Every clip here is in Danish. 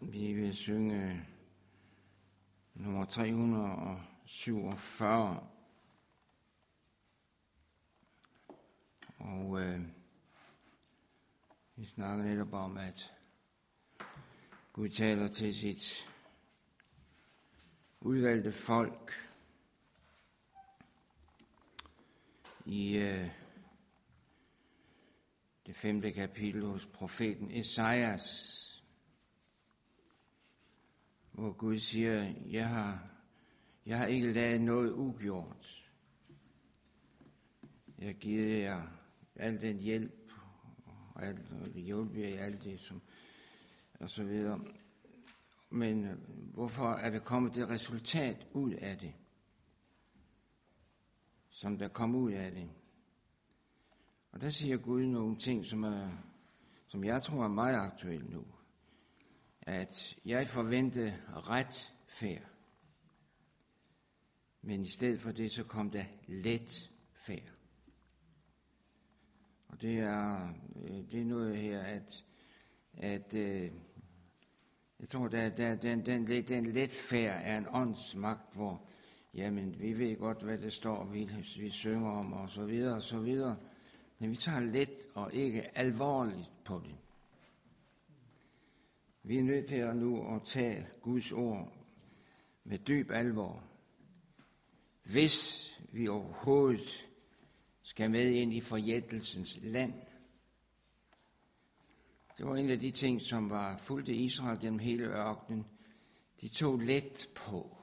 Vi vil synge nummer 347. Og vi snakker netop om, at Gud taler til sit udvalgte folk i det 5. kapitel hos profeten Esajas, hvor Gud siger, jeg har ikke ladet noget ugjort. Jeg har givet jer al den hjælp, og hjælp jer i alt det, som, og så videre. Men hvorfor er der kommet det resultat ud af det, som der kom ud af det? Og der siger Gud nogle ting, som jeg tror er meget aktuelle nu. At jeg forventede retfærd, men i stedet for det, så kom der letfærd. Og det er noget her, at jeg tror, den letfærd er en åndsmagt, hvor, jamen, vi ved godt, hvad det står, vi synger om, og så videre, og så videre. Men vi tager let og ikke alvorligt på det. Vi er nødt til at nu at tage Guds ord med dyb alvor, hvis vi overhovedet skal med ind i forjættelsens land. Det var en af de ting, som var fulgte Israel gennem hele ørkenen. De tog let på.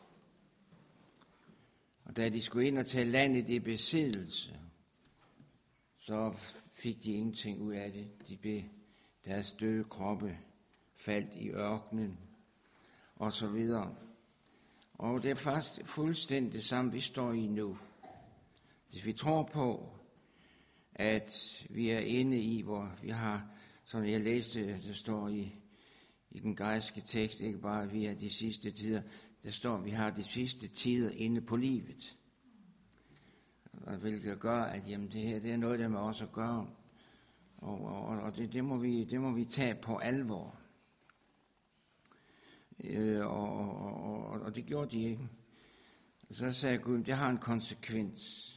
Og da de skulle ind og tage landet i besiddelse, så fik de ingenting ud af det. Deres døde kroppe faldt i ørkenen, og så videre. Og det er faktisk fuldstændig det samme, vi står i nu. Hvis vi tror på, at vi er inde i, hvor vi har, som jeg læste, det står i den græske tekst, ikke bare, at vi er de sidste tider, der står, at vi har de sidste tider inde på livet. Og hvilket gør, at jamen, det her det er noget, der med os at gøre. Og det må vi tage på alvor. Og det gjorde de ikke. Så sagde Gud, det har en konsekvens.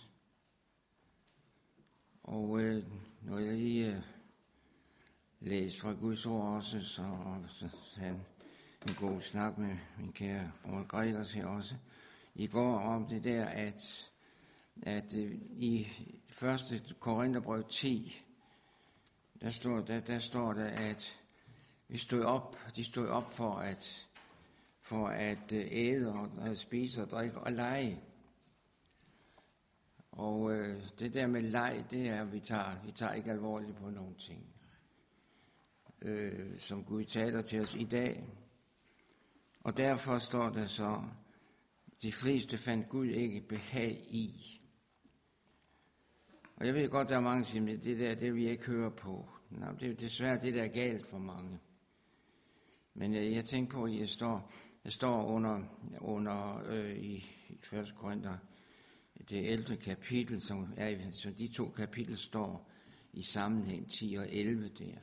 Og når jeg lige læste fra Guds ord også, så havde en god snak med min kære bror Gregers her også i går om det der, at i 1. Korintherbrev 10, der står der, at de stod op for at æde og spise og drikke og lege. Og det der med leg, det er, at vi tager ikke alvorligt på nogen ting, som Gud taler til os i dag. Og derfor står der så, de fleste fandt Gud ikke behag i. Og jeg ved godt, der er mange, der siger, det der, det vil jeg ikke høre på. Nej, det er desværre det, der er galt for mange. Men jeg tænker på, at jeg står under i 1. Korinther, det 11. kapitel, som de to kapitel står i sammenhæng 10 og 11 der.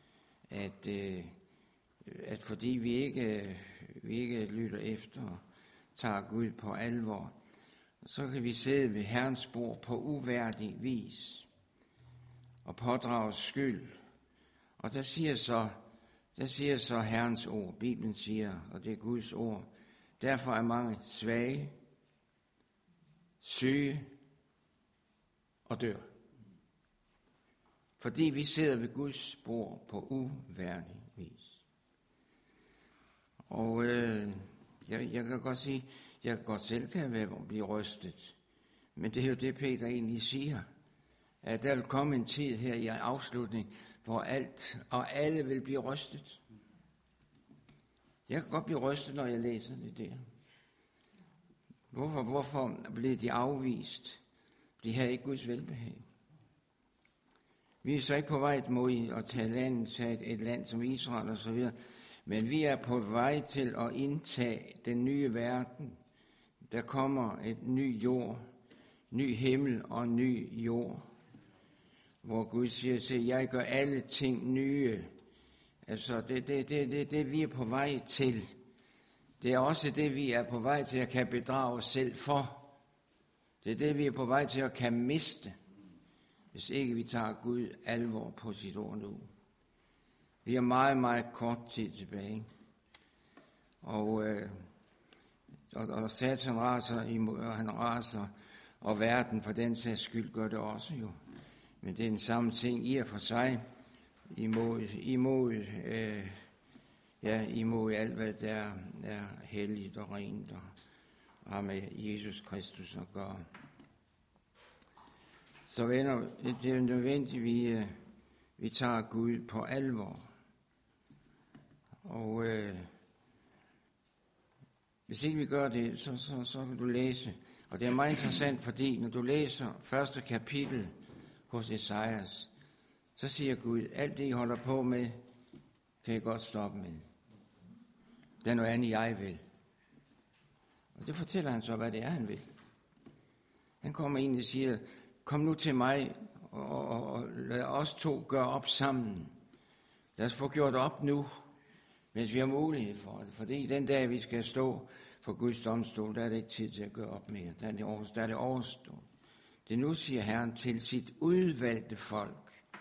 At fordi vi ikke lytter efter og tager Gud på alvor, så kan vi sidde ved Herrens bord på uværdig vis og pådrage skyld. Og der siger så Herrens ord, Bibelen siger, og det er Guds ord. Derfor er mange svage, syge og dør. Fordi vi sidder ved Guds bord på uværdig vis. Og jeg kan godt sige, jeg kan godt selv blive rystet. Men det er jo det, Peter egentlig siger. At der vil komme en tid her i afslutning, hvor alt og alle vil blive rystet. Jeg kan godt blive rystet, når jeg læser det der. Hvorfor blev de afvist? De havde ikke Guds velbehag. Vi er så ikke på vej mod at tage et land som Israel og så videre, men vi er på vej til at indtage den nye verden. Der kommer et ny jord, ny himmel og ny jord, hvor Gud siger, se, jeg gør alle ting nye. Altså, det vi er på vej til, det er også det, vi er på vej til at kan bedrage os selv for. Det er det, vi er på vej til at kan miste, hvis ikke vi tager Gud alvor på sit ord nu. Vi har meget, meget kort tid tilbage. Og Satan raser imod, og han raser, og verden for den sags skyld gør det også jo. Men det er den samme ting i og for sig, imod alt, hvad der er helligt og rent og har med Jesus Kristus at gøre. Så venner, det er nødvendigt, vi tager Gud på alvor. Og hvis ikke vi gør det, så kan du læse. Og det er meget interessant, fordi når du læser første kapitel hos Esajas, så siger Gud, alt det I holder på med, kan I godt stoppe med. Det er noget andet, jeg vil. Og det fortæller han så, hvad det er, han vil. Han kommer ind og siger, kom nu til mig, og lad os to gøre op sammen. Lad os få gjort op nu, mens vi har mulighed for det. Fordi den dag, vi skal stå for Guds domstol, der er det ikke tid til at gøre op mere. Der er det overstået. Det nu siger Herren til sit udvalgte folk.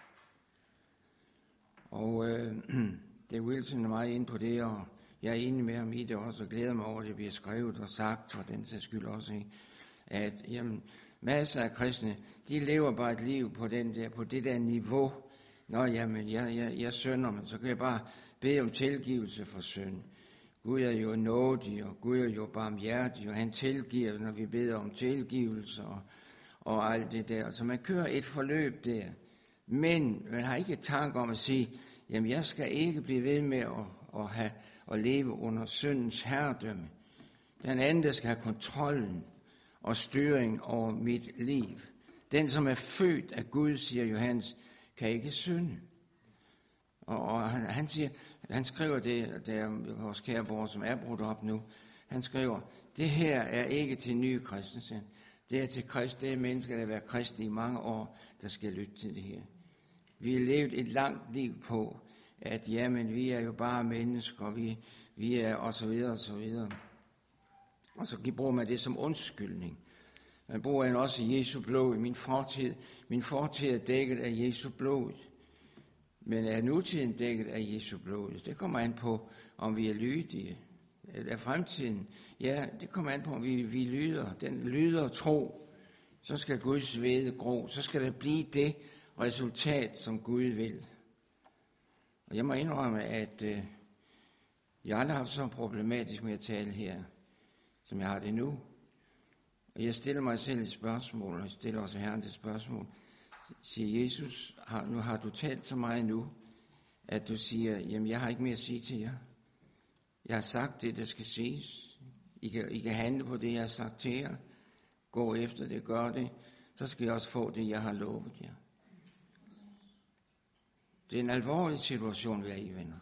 Og det er Wilson meget inde på det, og jeg er enig med ham i det også, og glæder mig over, at det bliver skrevet og sagt, for den sags skyld også, ikke? At jamen, masser af kristne, de lever bare et liv på det der niveau. Nå, jamen, jeg synder, men så kan jeg bare bede om tilgivelse for synd. Gud er jo nådig, og Gud er jo barmhjertig, og han tilgiver, når vi beder om tilgivelse og alt det der. Så man kører et forløb der, men man har ikke tanke om at sige, jamen jeg skal ikke blive ved med at leve under syndens herredømme. Den anden, der skal have kontrollen og styring over mit liv. Den, som er født af Gud, siger Johannes, kan ikke synde. Og han skriver det, der vores kære bror, som er brudt op nu, han skriver, det her er ikke til nye kristne. Det er til kristne, det er mennesker, der har været kristne i mange år, der skal lytte til det her. Vi har levet et langt liv på, at jamen, vi er jo bare mennesker, vi er og så videre og så videre. Og så bruger man det som undskyldning. Man bruger også Jesu blod. Min fortid er dækket af Jesu blod. Men er nutiden dækket af Jesu blod? Det kommer an på, om vi er lydige. Er fremtiden? Ja, det kommer an på, om vi lyder. Den lyder tro. Så skal Guds hvede gro. Så skal det blive det resultat, som Gud vil. Og jeg må indrømme, at jeg aldrig har haft så problematisk med at tale her, som jeg har det nu. Og jeg stiller mig selv et spørgsmål, og jeg stiller også Herren et spørgsmål. Siger Jesus, nu har du talt så meget nu, at du siger, jamen jeg har ikke mere at sige til jer. Jeg har sagt det, der skal siges. I kan handle på det, jeg har sagt til jer. Gå efter det, gør det. Så skal I også få det, jeg har lovet jer. Det er en alvorlig situation, vi er i, venner.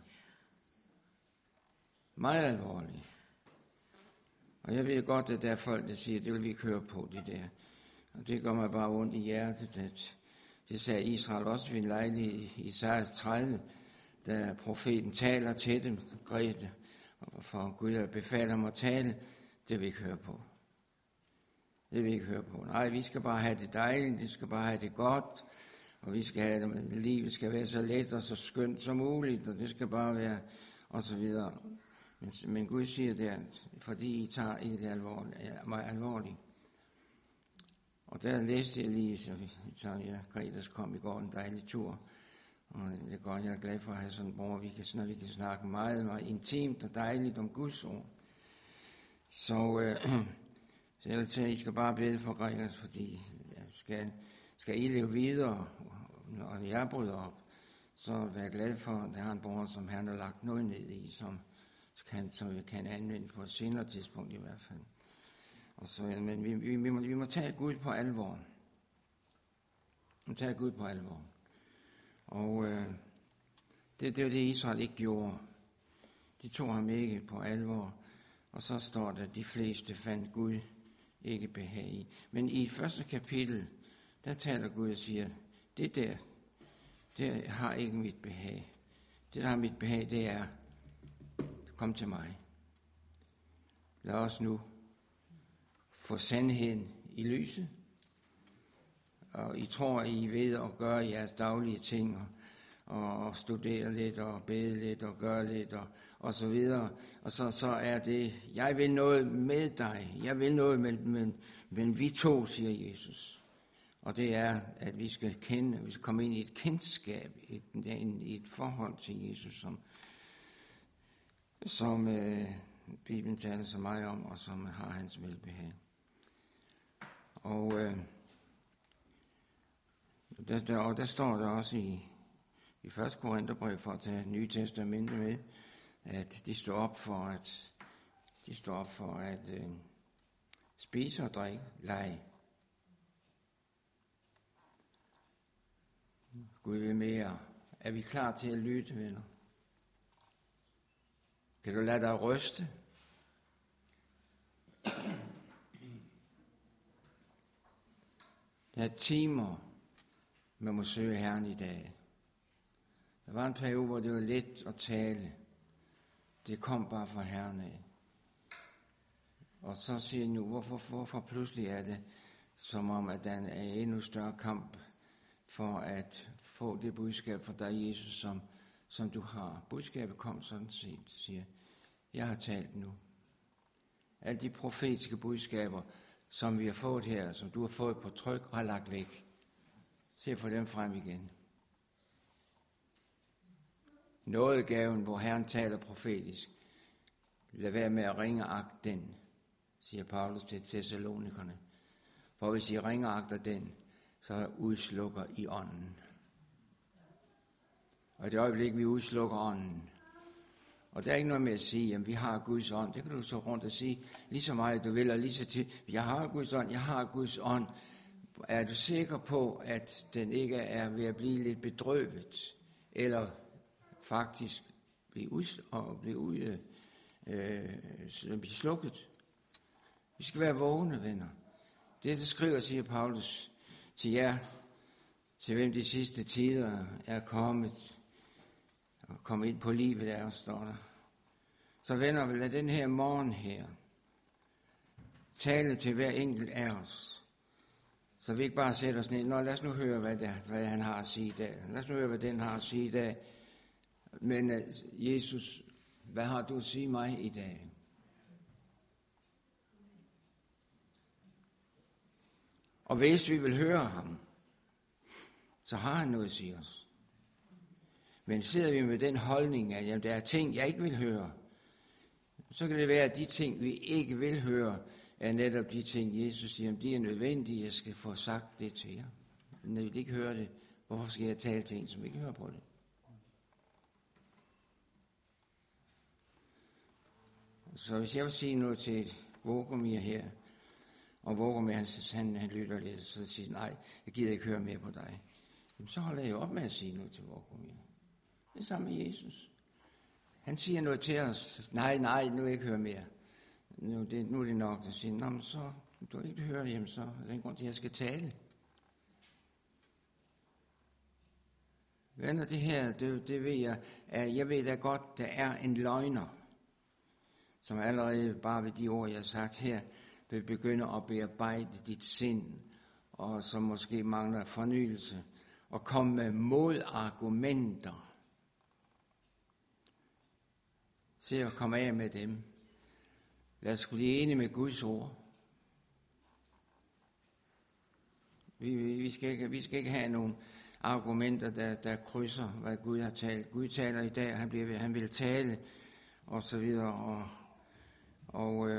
Meget alvorlig. Og jeg ved godt, at der er folk, der siger, det vil vi ikke høre på, det der. Og det gør mig bare ondt i hjertet. Det sagde Israel også ved en lejlighed i Esajas 30, da profeten taler til dem, Grete, for Gud befaler ham at tale, det vil vi ikke høre på. Det vil vi ikke høre på. Nej, vi skal bare have det dejligt, vi skal bare have det godt, og vi skal have det, livet skal være så let og så skønt som muligt, og det skal bare være, og så videre. Men Gud siger det, fordi I tager ikke det meget alvorligt. Og der læste jeg lige, så Gretas kom i går en dejlig tur. Og det er godt, jeg er glad for at have sådan en bror, vi kan snakke meget, meget intimt og dejligt om Guds ord. Så jeg vil sige, at I skal bare bede for Gretas, fordi skal I leve videre, når jeg bryder op, så er jeg glad for, at der har en bror, som Herren har lagt noget ned i, som vi kan anvende på et senere tidspunkt i hvert fald. Og så, men vi må tage Gud på alvor. Vi må tage Gud på alvor. Og det var det, Israel ikke gjorde. De tog ham ikke på alvor. Og så står der, at de fleste fandt Gud ikke behag i. Men i første kapitel, der taler Gud og siger, det der har ikke mit behag. Det, der har mit behag, det er, kom til mig. Lad os nu få sandheden i lyset, og I tror, I ved at gøre jeres daglige ting, og studere lidt, og bede lidt, og gøre lidt, og så videre. Og så er det, jeg vil noget med dig, jeg vil noget men vi to, siger Jesus. Og det er, at vi skal komme ind i et kendskab, i et forhold til Jesus, som Bibelen taler så meget om, og som har hans velbehag. Og der står der også i 1. Korintherbrev, for at tage Nye Testamente med, at de står op for at spise og drikke, lege. Gud vil mere. Er vi klar til at lytte, venner? Kan du lade dig ryste? Der er timer, man må søge Herren i dag. Der var en periode, hvor det var let at tale. Det kom bare fra Herren af. Og så siger jeg nu, hvorfor pludselig er det, som om, at der er endnu større kamp for at få det budskab fra dig, Jesus, som du har. Budskabet kom sådan set, siger jeg har talt nu. Alle de profetiske budskaber, som vi har fået her, som du har fået på tryk og har lagt væk. Se for dem frem igen. Nådegaven, hvor Herren taler profetisk. Lad være med at ringeagte den, siger Paulus til Thessalonikerne. For hvis I ringeagter den, så udslukker I ånden. Og i det øjeblik, vi udslukker ånden, og der er ikke noget med at sige, at vi har Guds ånd. Det kan du så rundt og sige, lige så meget du vil, og lige så til, jeg har Guds ånd, jeg har Guds ånd. Er du sikker på, at den ikke er ved at blive lidt bedrøvet, eller faktisk blive slukket? Vi skal være vågne, venner. Det skriver, siger Paulus, til jer, til hvem de sidste tider er kommet, og kommet ind på livet der, står der. Så venner, lad den her morgen her tale til hver enkelt af os, så vi ikke bare sætter os ned. Nå, lad os nu høre, hvad han har at sige i dag. Lad os nu høre, hvad den har at sige i dag. Men Jesus, hvad har du at sige mig i dag? Og hvis vi vil høre ham, så har han noget at sige os. Men sidder vi med den holdning, at jamen, der er ting, jeg ikke vil høre, så kan det være, at de ting, vi ikke vil høre, er netop de ting, Jesus siger, de er nødvendige, jeg skal få sagt det til jer. Men når vi ikke hører det, hvorfor skal jeg tale til en, som ikke hører på det? Så hvis jeg vil sige noget til Vågomir her, og Vågomir han lytter lidt, så siger han, nej, jeg gider ikke høre mere på dig. Jamen, så holder jeg op med at sige noget til Vågomir. Det er sammen med Jesus. Han siger noget til os, nej, nu vil jeg ikke høre mere. Nu er det nok, at sige, nå, men så du ikke hører hjem, så er det en grund til, at jeg skal tale. Venner, det her, det ved jeg, at jeg ved da godt, der er en løgner, som allerede bare ved de ord, jeg har sagt her, vil begynde at bearbejde dit sind, og som måske mangler fornyelse, og komme med modargumenter. Se at komme af med dem. Lad os blive enige med Guds ord. Vi skal ikke have nogle argumenter, der krydser, hvad Gud har talt. Gud taler i dag, han vil tale, og så videre. Og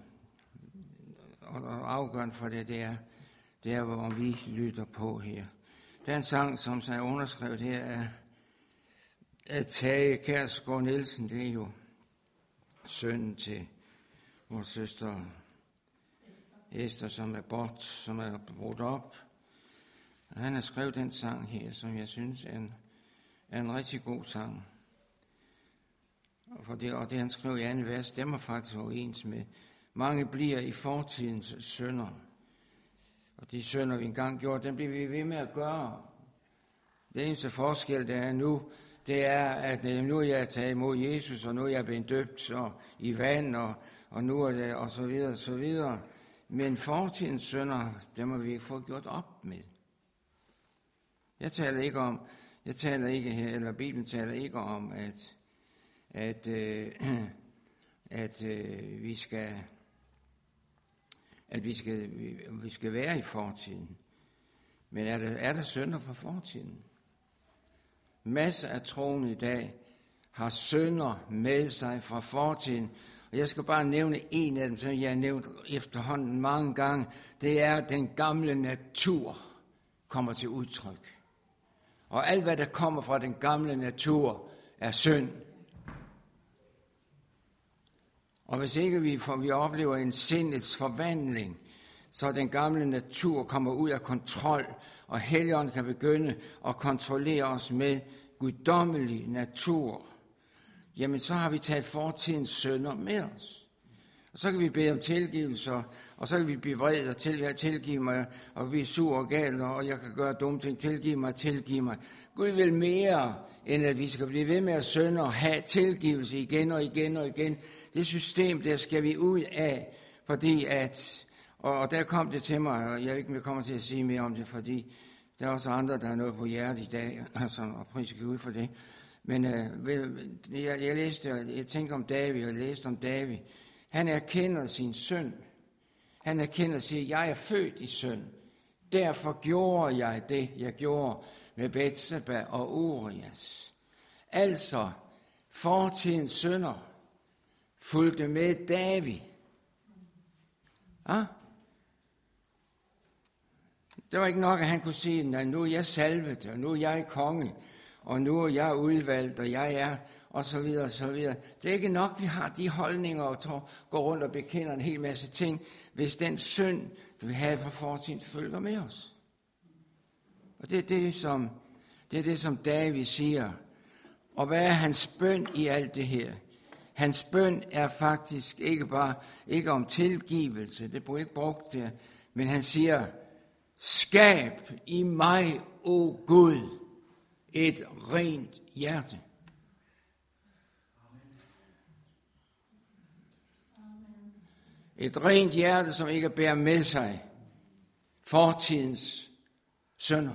afgørende for det er, hvor vi lytter på her. Der er en sang, som er underskrevet her af Tage Kjærsgaard Nielsen. Det er jo sønnen til vores søster Esther, som er brudt op. Og han har skrevet den sang her, som jeg synes er en rigtig god sang. Og det han skrev i anden vers, stemmer faktisk overens med, mange bliver i fortidens synder. Og de synder, vi engang gjorde, dem bliver vi ved med at gøre. Det eneste forskel, der er nu, det er, at nu er jeg taget imod Jesus, og nu er jeg blevet døbt i vand, og nu er det, og så videre, så videre. Men fortidens synder, dem må vi ikke få gjort op med. Bibelen taler ikke om, at vi skal være i fortiden. Men er der synder fra fortiden? Masser af troende i dag har synder med sig fra fortiden. Og jeg skal bare nævne en af dem, som jeg har nævnt efterhånden mange gange. Det er, at den gamle natur kommer til udtryk. Og alt, hvad der kommer fra den gamle natur, er synd. Og hvis ikke vi oplever en sindets forvandling, så den gamle natur kommer ud af kontrol, og Helligånden kan begynde at kontrollere os med guddommelig natur, jamen så har vi taget fortidens synder med os. Og så kan vi bede om tilgivelse, og så kan vi blive vred og tilgive mig, og blive sur og gal, og jeg kan gøre dumme ting, tilgive mig. Gud vil mere, end at vi skal blive ved med at synde og have tilgivelse igen og igen og igen. Det system, der skal vi ud af, fordi at, og der kom det til mig, og jeg ikke kommer til at sige mere om det, fordi der er også andre, der har noget på hjertet i dag, og pris Gud for det. Men jeg tænker om David, og læste om David. Han erkender sin synd. Han erkender og siger, jeg er født i synd. Derfor gjorde jeg det, jeg gjorde med Betseba og Urias. Altså, fortidens synder fulgte med David. Ja? Det var ikke nok, at han kunne sige, at nu er jeg salvet, og nu er jeg konge, og nu er jeg udvalgt, og jeg er, og så videre, og så videre. Det er ikke nok, vi har de holdninger, og går rundt og bekender en hel masse ting, hvis den synd, vi havde fra fortiden, følger med os. Og det er det, som David siger. Og hvad er hans bøn i alt det her? Hans bøn er faktisk ikke om tilgivelse, det bliver ikke brugt der, men han siger, skab i mig, o Gud, et rent hjerte. Et rent hjerte, som ikke bærer med sig fortidens synder.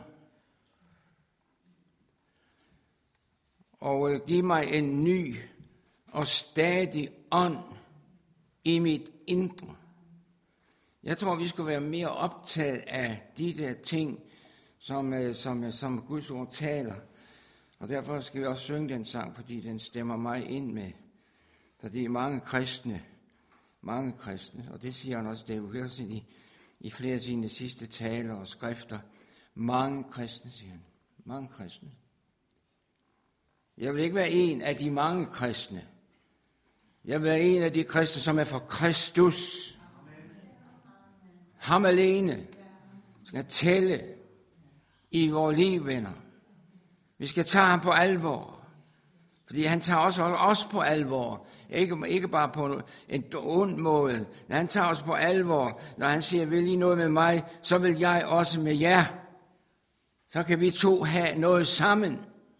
Og giv mig en ny og stadig ånd i mit indre. Jeg tror, vi skulle være mere optaget af de der ting, som Guds ord taler. Og derfor skal vi også synge den sang, fordi den stemmer mig ind med. Fordi mange kristne, og det siger han også, det er jo hørt i flere af sine sidste taler og skrifter, mange kristne, siger han. Mange kristne. Jeg vil ikke være en af de mange kristne. Jeg vil være en af de kristne, som er for Kristus. Ham alene skal tælle i vores liv, venner. Vi skal tage ham på alvor. Fordi han tager også os på alvor. Ikke bare på en ond måde. Men han tager os på alvor. Når han siger, vil I noget med mig, så vil jeg også med jer. Så kan vi to have noget sammen.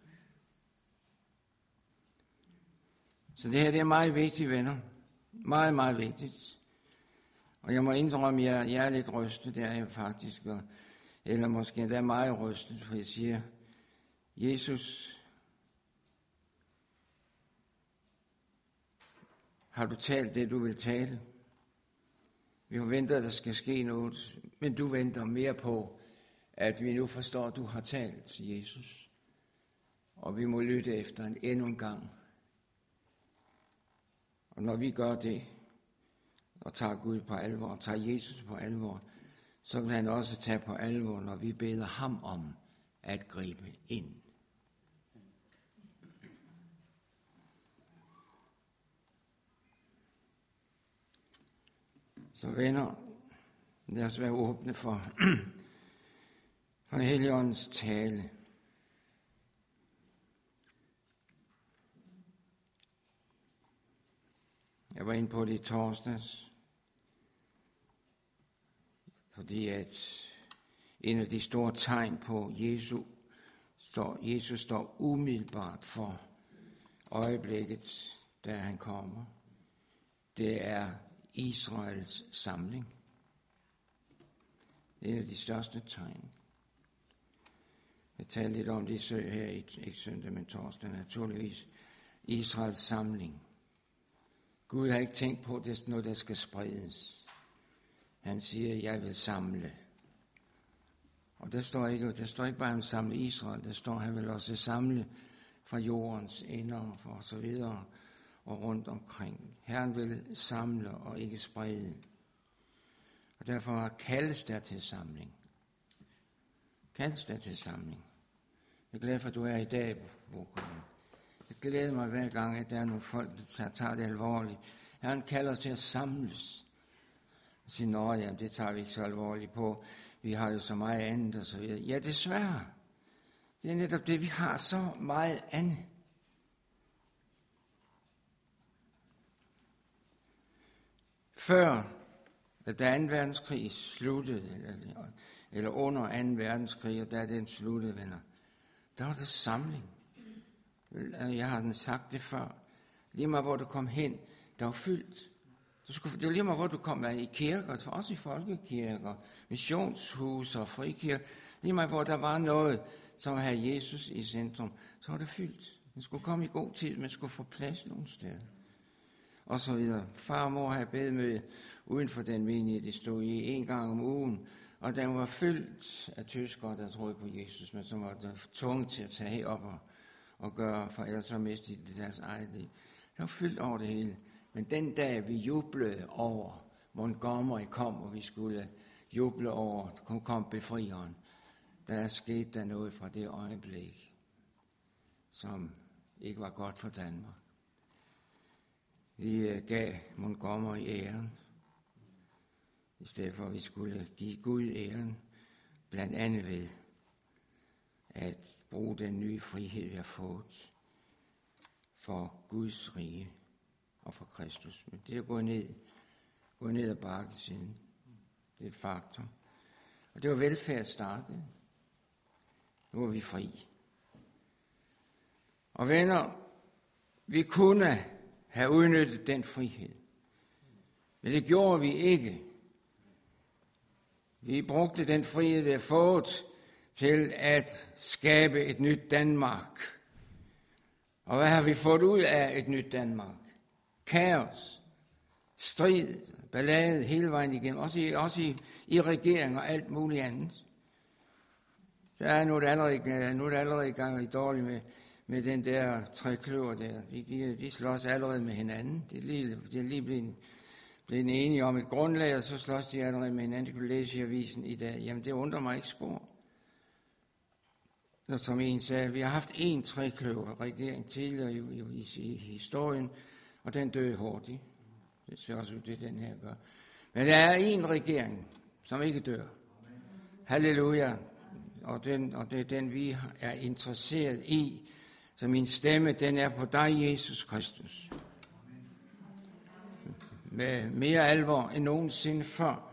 Så det her det er meget vigtigt, venner. Meget, meget vigtigt. Og jeg må indrømme, at jeg er lidt rystet, det er jeg faktisk. Eller måske endda meget rystet, for jeg siger, Jesus, har du talt det, du vil tale? Vi forventer, at der skal ske noget, men du venter mere på, at vi nu forstår, at du har talt, Jesus. Og vi må lytte efter endnu en gang. Og når vi gør det, og tager Gud på alvor, og tager Jesus på alvor, så vil han også tage på alvor, når vi beder ham om at gribe ind. Så venner, lad os være åbne for Helligåndens tale. Jeg var inde på det i torsdags, fordi at en af de store tegn på Jesu Jesus står umiddelbart for øjeblikket, da han kommer. Det er Israels samling. Det er et af de største tegn. Jeg taler lidt om det her, ikke søndag, men torsdag naturligvis. Israels samling. Gud har ikke tænkt på, at det er noget, der skal spredes. Han siger, jeg vil samle. Og der står ikke bare, at han samle Israel. Der står, at han vil også samle fra jordens ender og så videre og rundt omkring. Herren vil samle og ikke sprede. Og derfor kaldes der til samling. Kaldes der til samling. Jeg er glad for, at du er i dag, Boko. Jeg glæder mig hver gang, at der er nogle folk, der tager det alvorligt. Herren kalder os til at samles. Og siger, nå ja, det tager vi ikke så alvorligt på. Vi har jo så meget andet og så videre. Ja, desværre. Det er netop det, vi har så meget andet. Før, da 2. verdenskrig sluttede, eller under 2. verdenskrig, og da den sluttede, venner, der var der samling. Jeg har sagt det før. Lige meget hvor du kom hen, der var fyldt. Det var lige meget hvor du kom i kirker, også i folkekirker, missionshus og frikirker. Lige meget hvor der var noget, som havde Jesus i centrum, så var det fyldt. Man skulle komme i god tid, man skulle få plads nogle steder. Og så videre. Far og mor havde bedemøde uden for den menighed, de stod i 1 gang om ugen, og den var fyldt af tyskere, der troede på Jesus, men som var tvunget til at tage herop og gøre, for ellers så mistede de deres eget liv. Det var fyldt over det hele. Men den dag, vi jublede over Montgomery kom, og vi skulle juble over, at kom befrieren, der skete der noget fra det øjeblik, som ikke var godt for Danmark. Vi gav Montgomery æren, i stedet for at vi skulle give Gud æren, blandt andet ved at bruge den nye frihed, vi har fået for Guds rige og for Kristus. Men det er gået ned ad bakke siden. Det er et faktum. Og det var velfærd startet. Nu var vi fri. Og venner, vi kunne have udnyttet den frihed. Men det gjorde vi ikke. Vi brugte den frihed, vi har fået, til at skabe et nyt Danmark. Og hvad har vi fået ud af et nyt Danmark? Kaos, strid, ballade hele vejen igennem, også i regering og alt muligt andet. Så er nu er det allerede i gang i dårligt med den der trekløver der. De slås allerede med hinanden. De er lige blevet enige om et grundlag, og så slås de allerede med hinanden. Det kunne læse i avisen i dag. Jamen, det undrer mig ikke spor. Så som en sagde, vi har haft 1 trekløver regering tidligere i historien, og den døde hurtigt. Det ser også ud, det den her gør. Men der er 1 regering, som ikke dør. Halleluja. Og det er den, vi er interesseret i. Så min stemme, den er på dig, Jesus Kristus. Med mere alvor end nogensinde før.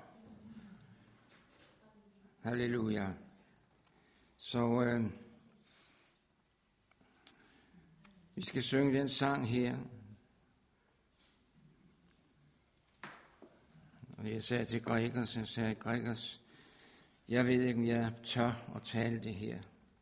Halleluja. Så vi skal synge den sang her. Og jeg sagde til Gregers, jeg ved ikke, om jeg tør at tale det her,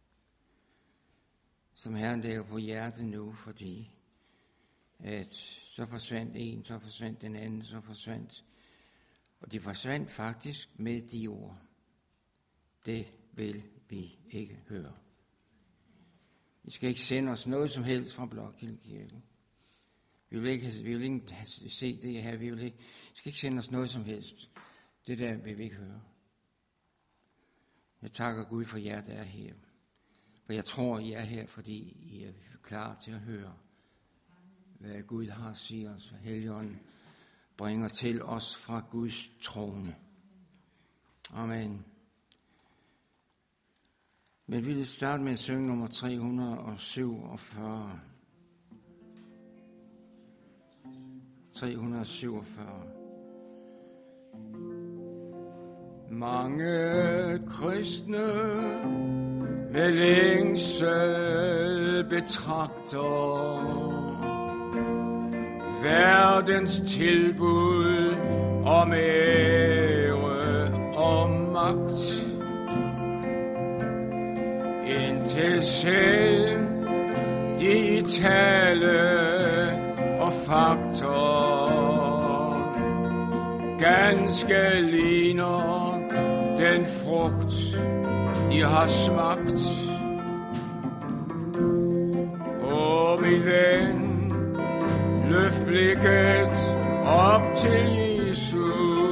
som Herren lægger på hjertet nu, fordi at så forsvandt en, så forsvandt den anden, så forsvandt. Og det forsvandt faktisk med de ord. Det vil vi ikke høre. I skal ikke sende os noget som helst fra Blokhildekirken. Vi vil ikke se det her. I skal ikke sende os noget som helst. Det der vil vi ikke høre. Jeg takker Gud for jer, der er her. For jeg tror, I er her, fordi I er klar til at høre, hvad Gud har at sige os. Helligånden bringer til os fra Guds trone. Amen. Men vi vil starte med at synge nummer 347. 347. Mange kristne med længsel betragter verdens tilbud om ære og magt, indtil selv de tale og faktor ganske ligner den frugt, I har smagt. Og min ven, løft blikket op til Jesus.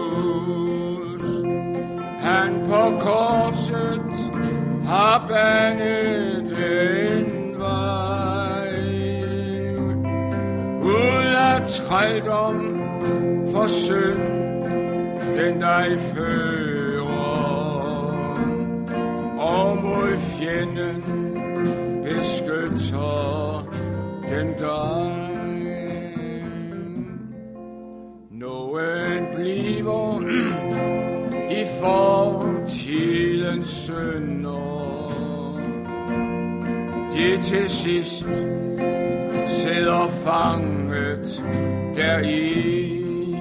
Han på korset har banet en vej ud af trældom for synd, den dig fører, og mod fjenden beskytter den dig. Nogen bliver i fortidens synder, de til sidst sidder fanget deri.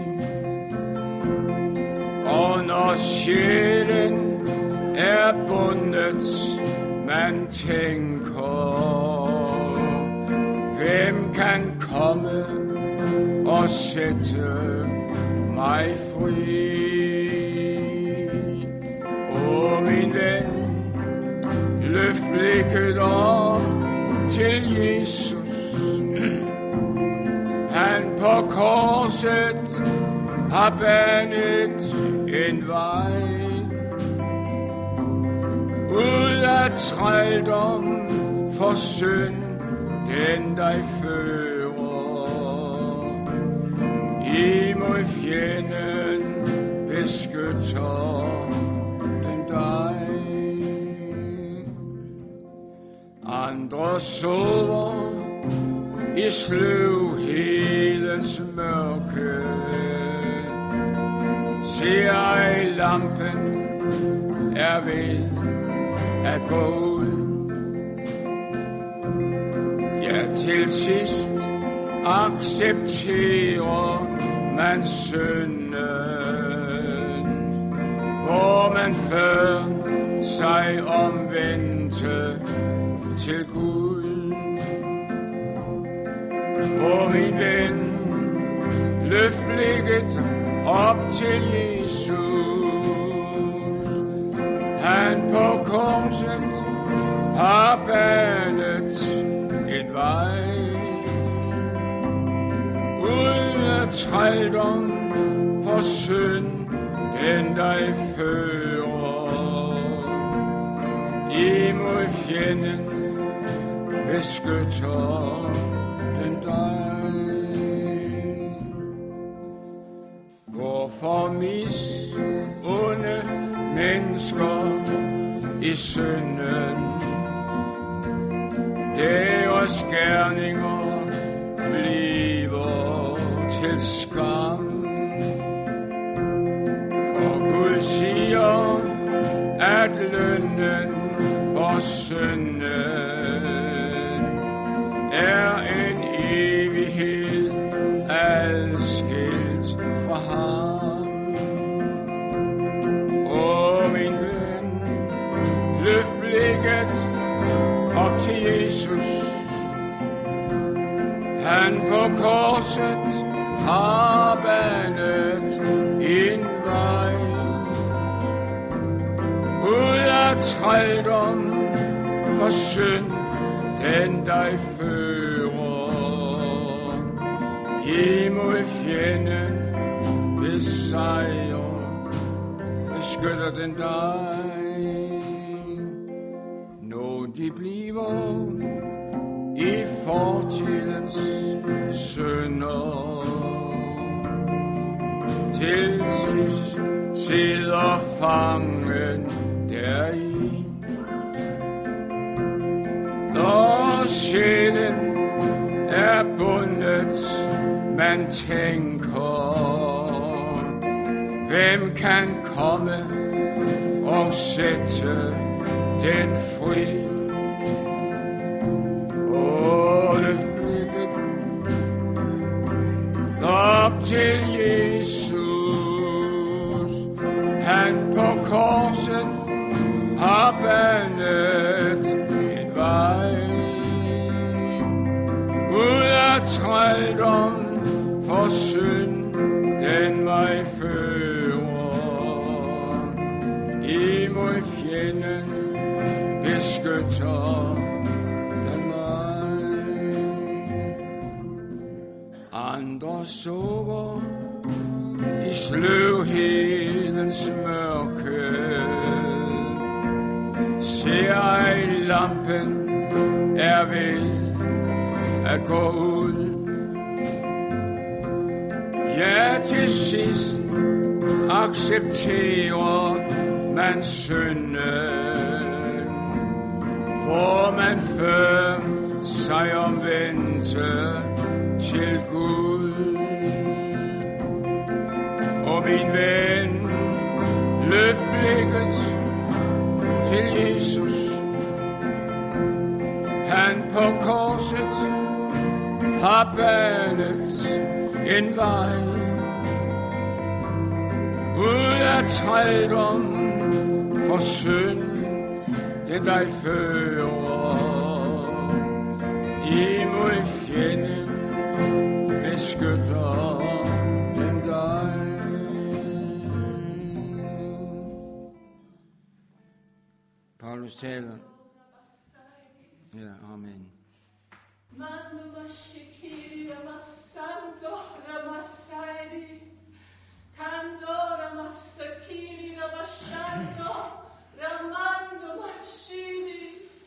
Og når sjælen er bundet, man tænker, hvem kan komme og sætte mig fri? Åh, min ven, løft blikket op til Jesus. Han på korset har banet en vej ud af trældom for synd, den dig fører. Imod fjenden beskytter den dig. Andre sover i sløvhedens mørke, ser ej lampen er ved at gå ud. Ja, til sidst accepterer man synden, hvor man før sig omvendte til Gud. Åh, min ven, løft blikket op til Jesus. Han på korset har banet en vej ud af trældom for synd, den dig fører. Imod fjenden beskytter den dig. Hvorfor misunde mennesker i synden? Deres gerninger bliver til skam. For Gud siger, at lønnen for synden er en evighed adskilt fra ham. Åh, min ven, løft blikket op til Jesus. Han på korset har banet en vej ud af trældom for synd, den dig fører. Imod fjenden besejrer, beskytter den dig. Når de bliver i fortidens synder, til sidst sidder fangen deri. Når sjælen er bundet, man tænker, hvem kan komme og sætte den fri. Og løft blikket op til Jesus. Han på korset har banet en vej ud af trældom for synd, den mig fører imod fjenden, beskytter den mig. Andre sover i sløvhedens mørke, ser ej lampen er ved at gå ud. Ja, til sidst accepterer man synden, hvor man før sig omvendte til Gud. Og min ven, løft blikket til Jesus. Han på korset har banet en vej ud af trældom for synd, den dig fører imod fjenden, beskytter den dig. Paulus taler. Ja, amen. Manu mashikiri ramasanto ramasaidi, kando ramasakiri ramashanto, ramando mashiri.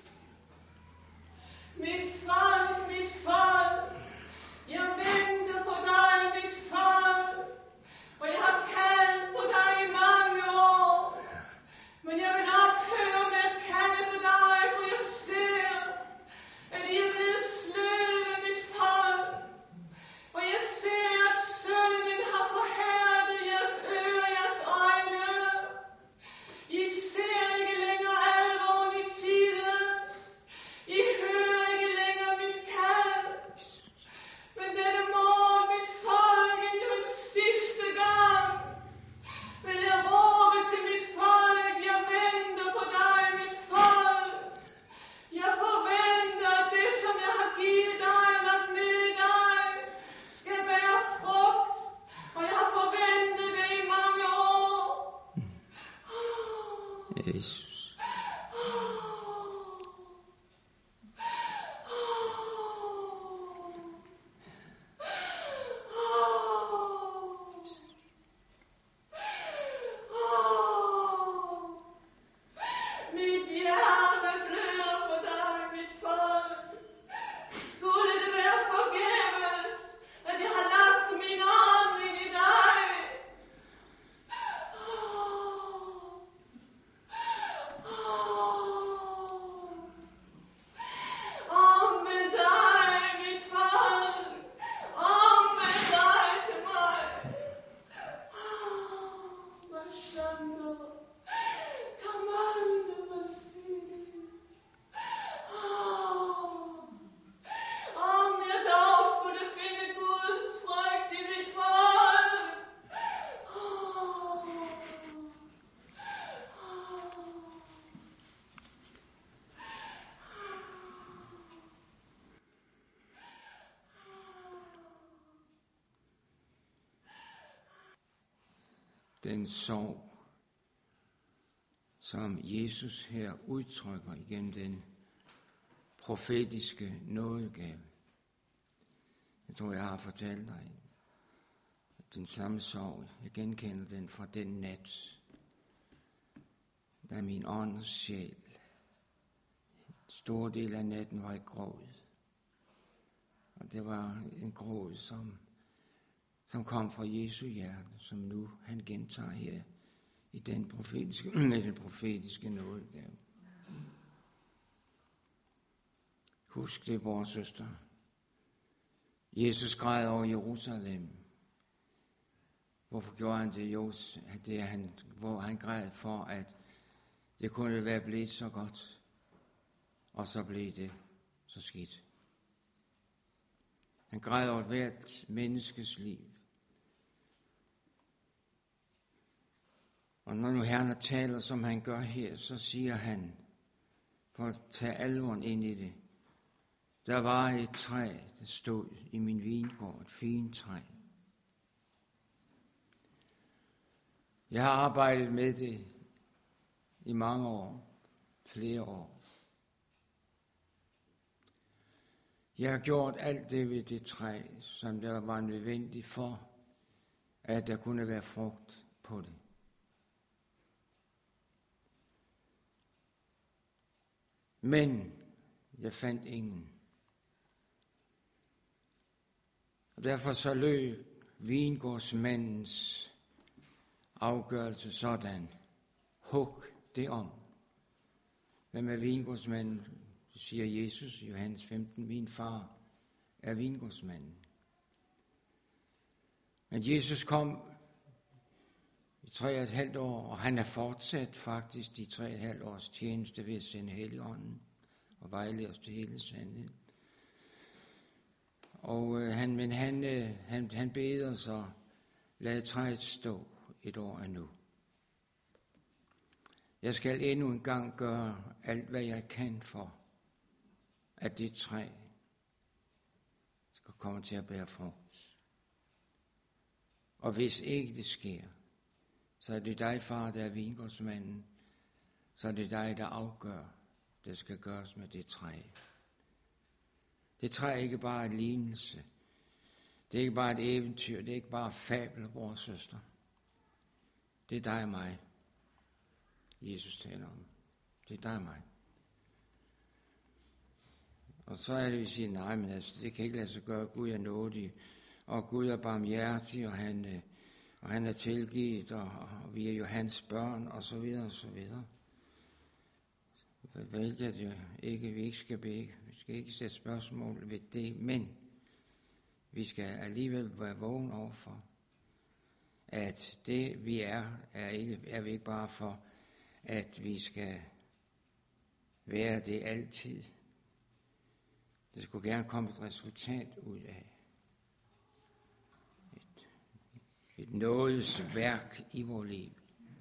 Mit fald, jeg venter på dig, mit fald, og jeg har kaldt på dig i mange år, men jeg vil ophøre med at kalde på dig, for jeg ser, at I er blevet sløve, mit folk. Og jeg ser, at synden har forhærdet jeres ører og jeres øjne. I ser ikke længere alvoren i tiden. I hører ikke længere mit kald. Men denne morgen, mit folk, endnu en sidste gang, vil jeg råbe til mit folk. Jeg venter på dig, mit folk. Jeg forventer, at det, som jeg har givet dig og lagt ned i dig, skal bære frugt, og jeg har forventet det i mange år. Jesus. Mit hjerte bløder for dig, mit folk. Skulle det være forgæves, at jeg har lagt min ånding i dig? Om med dig, mit folk. Om med dig til mig. Mashando. Kamando Masini. Om jeg dog skulle finde Guds frygt i mit folk. Den sorg, som Jesus her udtrykker igennem den profetiske nådegave. Jeg tror, jeg har fortalt dig, at den samme sorg, jeg genkender den fra den nat, da min ånd og sjæl, en stor del af natten var i gråd. Og det var en gråd, som kom fra Jesu hjerte, som nu han gentager her i den profetiske nådegave. Husk det, bror og søster. Jesus græd over Jerusalem. Hvorfor gjorde han det? Jo, hvor han græd for, at det kunne være blevet så godt. og så blev det så skidt. Han græder over hvert menneskes liv. Og når nu Herren taler, som han gør her, så siger han, for at tage alvoren ind i det, der var et træ, der stod i min vingård, et fint træ. Jeg har arbejdet med det i mange år, flere år. Jeg har gjort alt det ved det træ, som der var nødvendigt for, at der kunne være frugt på det. Men jeg fandt ingen. Og derfor så løb vingårdsmandens afgørelse sådan. Hug det om. Hvem er vingårdsmanden? Det siger Jesus i Johannes 15. Min far er vingårdsmanden. Men Jesus kom i 3,5 år, og han er fortsat faktisk de 3,5 års tjeneste ved at sende Helligånden og vejlede os til hele sandheden. Og han beder så, lad træet stå et år endnu. Jeg skal endnu en gang gøre alt, hvad jeg kan for, at det træ skal komme til at bære frugt. Og hvis ikke det sker, så er det dig, far, der er vingårdsmanden, så er det dig, der afgør, det skal gøres med det træ. Det træ er ikke bare en lignelse. Det er ikke bare et eventyr. Det er ikke bare fabler, bror og søster. Det er dig og mig. Jesus taler om. Det er dig og mig. Og så er det, vi siger, nej, men altså, det kan ikke lade sig gøre. Gud er nådig, og Gud er barmhjertig, og han er tilgivet, og vi er jo hans børn, og så videre, og så videre. Vælger det ikke, vi skal ikke sætte spørgsmål ved det, men vi skal alligevel være vågen overfor, at det vi er vi ikke bare for, at vi skal være det altid. Det skulle gerne komme et resultat ud af. Et nådesværk i vores liv.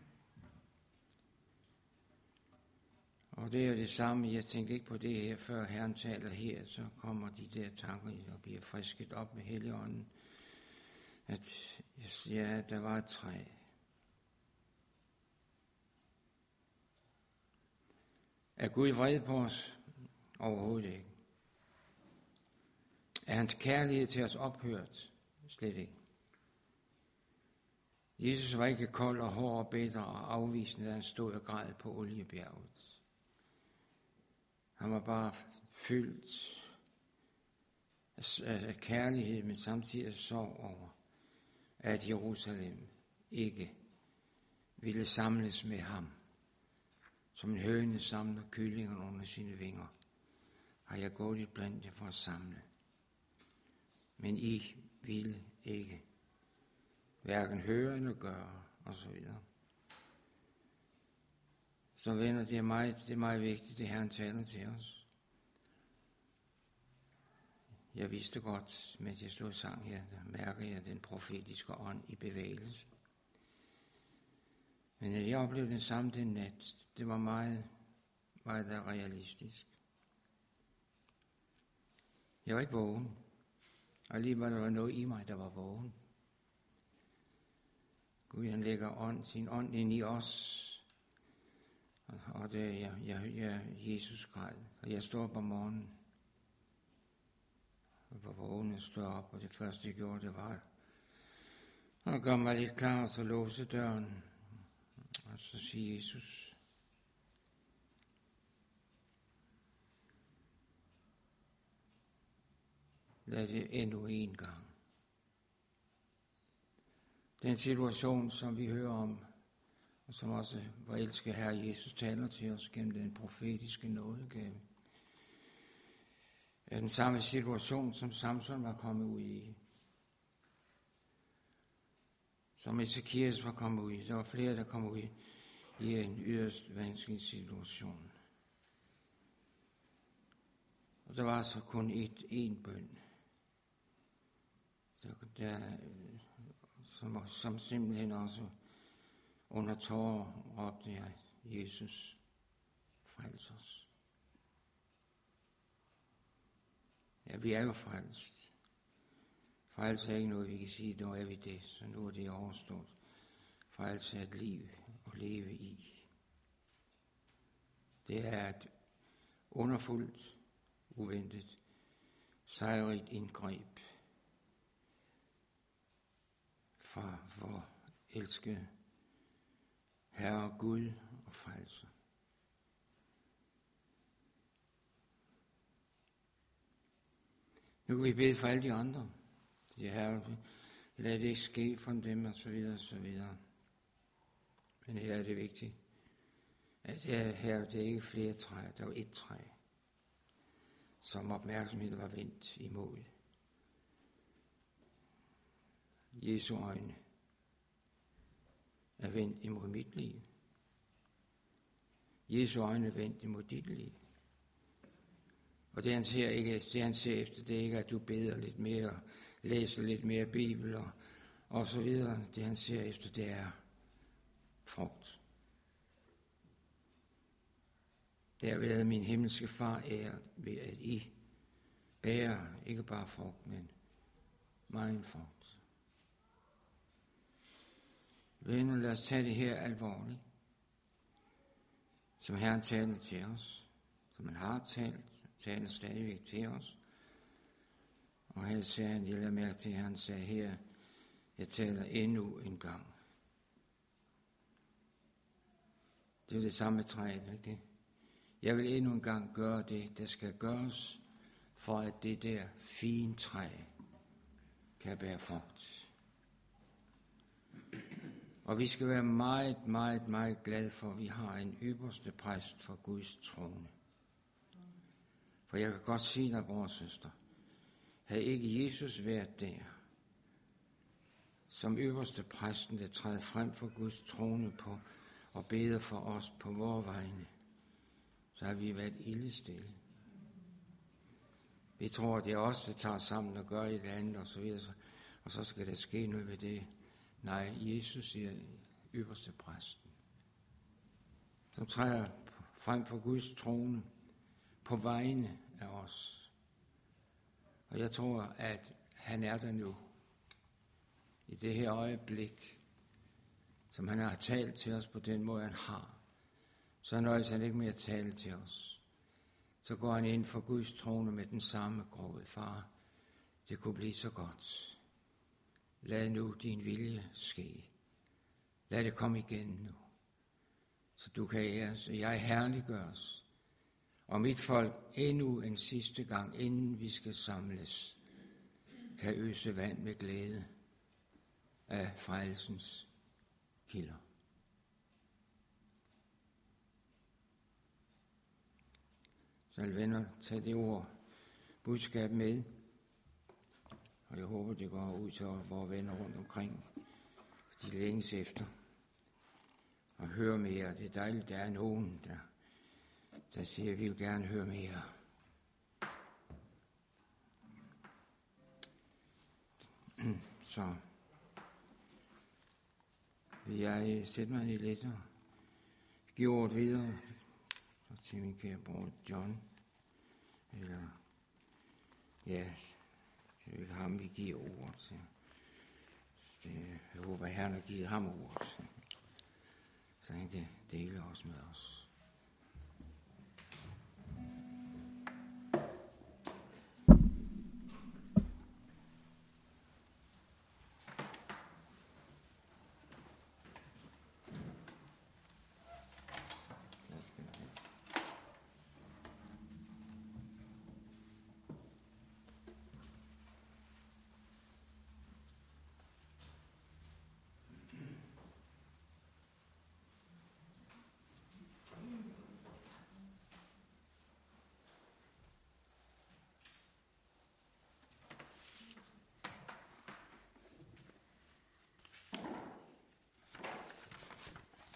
Og det er jo det samme, jeg tænkte ikke på det her, før Herren taler her, så kommer de der tanker og bliver frisket op med Helligånden, at ja, der var et træ. Er Gud vred på os? Overhovedet ikke. Er hans kærlighed til os ophørt? Slet ikke. Jesus var ikke kold og hård og bitter og afvisende, da han stod og græd på Oliebjerget. Han var bare fyldt af kærlighed, men samtidig sorg over, at Jerusalem ikke ville samles med ham. Som en høne samler kyllingerne under sine vinger, har jeg gået i blandt jer for at samle. Men I ville ikke hverken høre eller gøre, og så videre. Så venner, det er meget vigtigt, det Herren taler til os. Jeg vidste godt, mens jeg stod og sang her, der mærker jeg den profetiske ånd i bevægelse. Men jeg oplevede den samme den nat. Det var meget, meget realistisk. Jeg var ikke vågen. Og alligevel var der noget i mig, der var vågen. Gud, han lægger sin ånd ind i os. Og det jeg Jesus græd. Og jeg står op om morgenen. Og var vågen og stod op. Og det første jeg gjorde, det var at gøre mig lidt klar og så låse døren. Og så siger Jesus, lad det endnu en gang. Den situation, som vi hører om, og som også vor elskede Herre Jesus taler til os gennem den profetiske nådegave, er den samme situation, som Samson var kommet ud i. Som Ezekias var kommet ud i. Der var flere, der kom ud i en yderst vanskelig situation. Og der var så kun én bøn, som simpelthen også under tårer råbte jeg, Jesus, frels os. Ja, vi er jo frelst. Frelse er ikke noget, vi kan sige, nu er vi det, så nu er det overstået. Frelse er et liv at leve i. Det er et underfuldt, uventet, sejrigt indgreb fra vor elskede Herre Gud og frelser. Nu kan vi bede for alle de andre. De Herre, lad det ikke ske for dem, og så videre, og så videre. Men her er det vigtigt, at her det er ikke flere træer, der var ét træ, som opmærksomheden var vendt imod. Jesu øjne er vendt imod mit liv. Jesu øjne er vendt imod dit liv. Og det han ser efter, det er ikke, at du beder lidt mere, læser lidt mere Bibel og så videre. Det han ser efter, det er frugt. Der ved min himmelske far ære ved, at I bærer ikke bare frugt, men meget frugt. Venner, lad os tage det her alvorligt. Som Herren taler til os, som han har talt, taler stadigvæk til os. Og her sagde han, jeg lader mærke til, at han sagde her, jeg taler endnu en gang. Det er det samme med træet, ikke det? Jeg vil endnu en gang gøre det, der skal gøres, for at det der fine træ kan bære frugt. Og vi skal være meget, meget, meget glade for, at vi har en ypperste præst for Guds trone. For jeg kan godt sige dig, bror og søster, havde ikke Jesus været der, som ypperste præsten, der træder frem for Guds trone på og beder for os på vores vegne, så har vi været ildestille. Vi tror, at det er os, der tager sammen og gør et eller andet og så videre, og så skal der ske noget ved det. Nej, Jesus er ypperste præsten, som træder frem for Guds trone på vegne af os. Og jeg tror, at han er der nu, i det her øjeblik, som han har talt til os på den måde, han har. Så nøjes han ikke med at tale til os. Så går han ind for Guds trone med den samme gråd. Far, det kunne blive så godt. Lad nu din vilje ske. Lad det komme igen nu. Så du kan æres, og jeg herliggøres. Og mit folk endnu en sidste gang, inden vi skal samles, kan øse vand med glæde af frelsens kilder. Så venner, tag det ord, budskab med, og jeg håber, det går ud til vores venner rundt omkring, de længes efter, og høre mere. Det er dejligt, der er nogen, der siger, at vi vil gerne høre mere. Så vil jeg sætte mig lidt og give ordet videre til min kære bror John. Eller, ja, det er ikke ham, vi giver ordet til. Jeg håber, at Herren har givet ham ordet, så han kan dele os med os.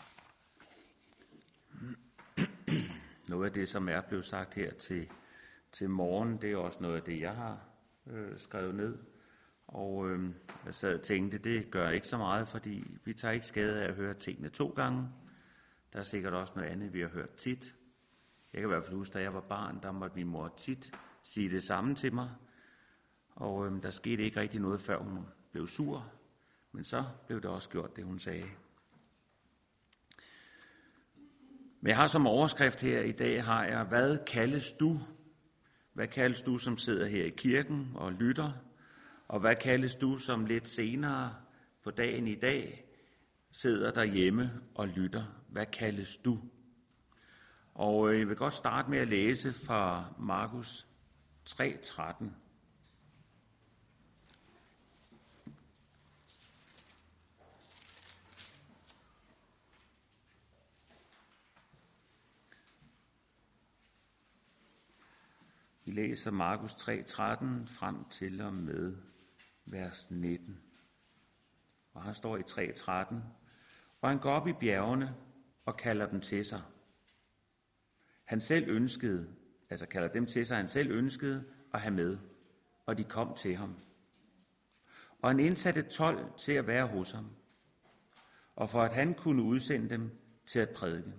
Noget af det, som er blevet sagt her til til morgen. Det er også noget af det, jeg har skrevet ned. Og jeg sad og tænkte, det gør ikke så meget, fordi vi tager ikke skade af at høre tingene 2 gange. Der er sikkert også noget andet, vi har hørt tit. Jeg kan i hvert fald huske, da jeg var barn, der måtte min mor tit sige det samme til mig. Og der skete ikke rigtig noget, før hun blev sur. Men så blev det også gjort, det hun sagde. Men jeg har som overskrift her i dag, hvad kaldes du? Hvad kaldes du, som sidder her i kirken og lytter? Og hvad kaldes du, som lidt senere på dagen i dag sidder derhjemme og lytter? Hvad kaldes du? Og jeg vil godt starte med at læse fra Markus 3:13. Vi læser Markus 3:13 frem til og med vers 19. Og her står i 3:13, og han går op i bjergene og kalder dem til sig. Han selv ønskede, kalder dem til sig, han selv ønskede at have med, og de kom til ham. Og han indsatte 12 til at være hos ham, og for at han kunne udsende dem til at prædike.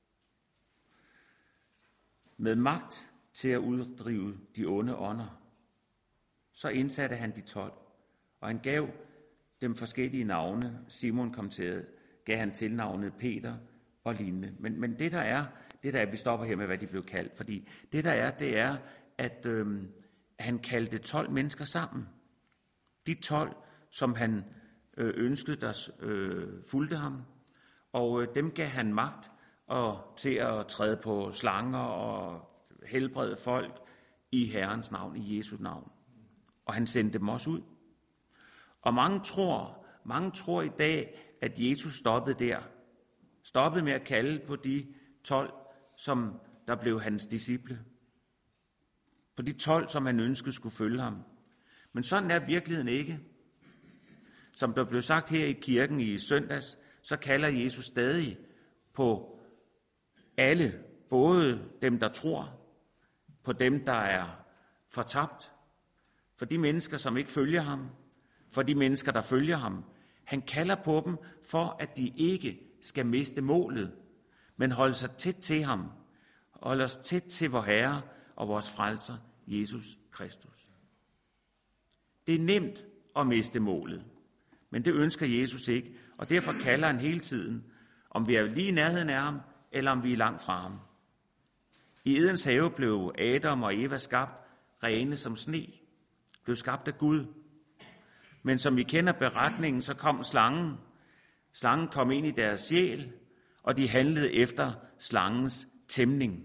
Med magt til at uddrive de onde ånder, så indsatte han de 12, og han gav dem forskellige navne. Simon gav han tilnavnet Peter og lignende. Men det der er, vi stopper her med, hvad de blev kaldt, fordi det er, at han kaldte 12 mennesker sammen. De 12, som han ønskede, der fulgte ham, og dem gav han magt til at træde på slanger og helbrede folk i Herrens navn, i Jesus navn. Og han sendte dem også ud. Og mange tror i dag, at Jesus stoppede med at kalde på de 12, som der blev hans disciple. På de 12, som han ønskede skulle følge ham. Men sådan er virkeligheden ikke. Som der blev sagt her i kirken i søndags, så kalder Jesus stadig på alle, både dem, der tror, på dem, der er fortabt, for de mennesker, som ikke følger ham, for de mennesker, der følger ham. Han kalder på dem, for at de ikke skal miste målet, men holde sig tæt til ham, holde os tæt til vor Herre og vores frelser, Jesus Kristus. Det er nemt at miste målet, men det ønsker Jesus ikke, og derfor kalder han hele tiden, om vi er lige i nærheden af ham, eller om vi er langt fra ham. I Edens have blev Adam og Eva skabt rene som sne, blev skabt af Gud. Men som vi kender beretningen, så kom slangen. Slangen kom ind i deres sjæl, og de handlede efter slangens tæmning.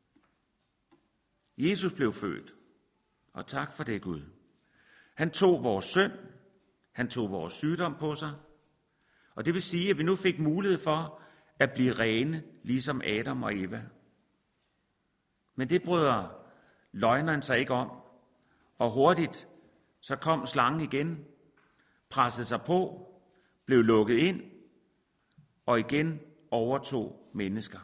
Jesus blev født, og tak for det, Gud. Han tog vores synd, han tog vores sygdom på sig, og det vil sige, at vi nu fik mulighed for at blive rene, ligesom Adam og Eva. Men det bryder løgneren sig ikke om, og hurtigt så kom slangen igen, pressede sig på, blev lukket ind, og igen overtog mennesker.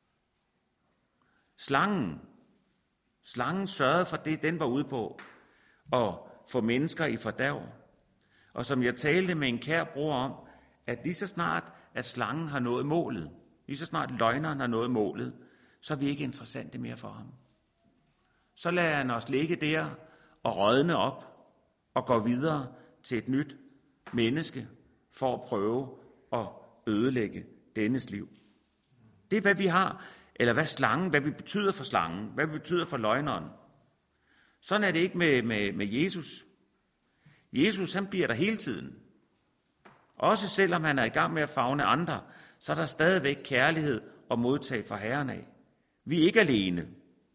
Slangen sørgede for det, den var ude på, at få mennesker i fordærv. Og som jeg talte med en kær bror om, at lige så snart, at slangen har nået målet, lige så snart løgneren har nået målet, så er vi ikke interessante mere for ham. Så lader han os ligge der og rådne op og gå videre til et nyt menneske for at prøve at ødelægge dennes liv. Det er, hvad vi har, eller hvad vi betyder for slangen, hvad vi betyder for løgneren. Sådan er det ikke med Jesus. Jesus, han bliver der hele tiden. Også selvom han er i gang med at favne andre, så er der stadigvæk kærlighed og modtag fra Herren af. Vi er ikke alene.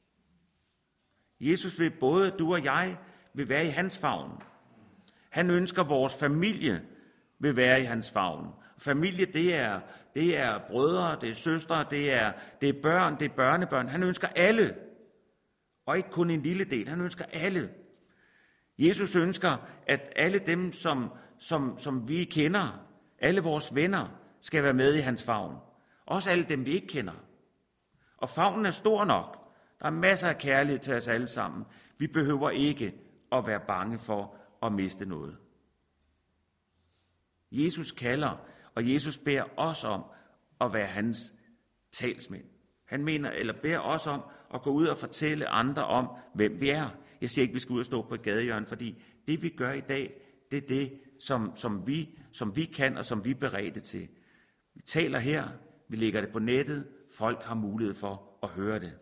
Jesus vil både du og jeg vil være i hans favn. Han ønsker, at vores familie vil være i hans favn. Familie, det er brødre, det er søstre, det er børn, det er børnebørn. Han ønsker alle, og ikke kun en lille del. Han ønsker alle. Jesus ønsker, at alle dem, som vi kender, alle vores venner, skal være med i hans favn. Også alle dem, vi ikke kender. Og favnen er stor nok, Der er masser af kærlighed til os alle sammen. Vi behøver ikke at være bange for at miste noget. Jesus kalder, og Jesus beder os om at være hans talsmænd. Han beder os om at gå ud og fortælle andre om, hvem vi er. Jeg siger ikke, at vi skal ud og stå på et gadehjørne, fordi det vi gør i dag, det er det, som vi kan og som vi er beredte til. Vi taler her, vi lægger det på nettet, folk har mulighed for at høre det.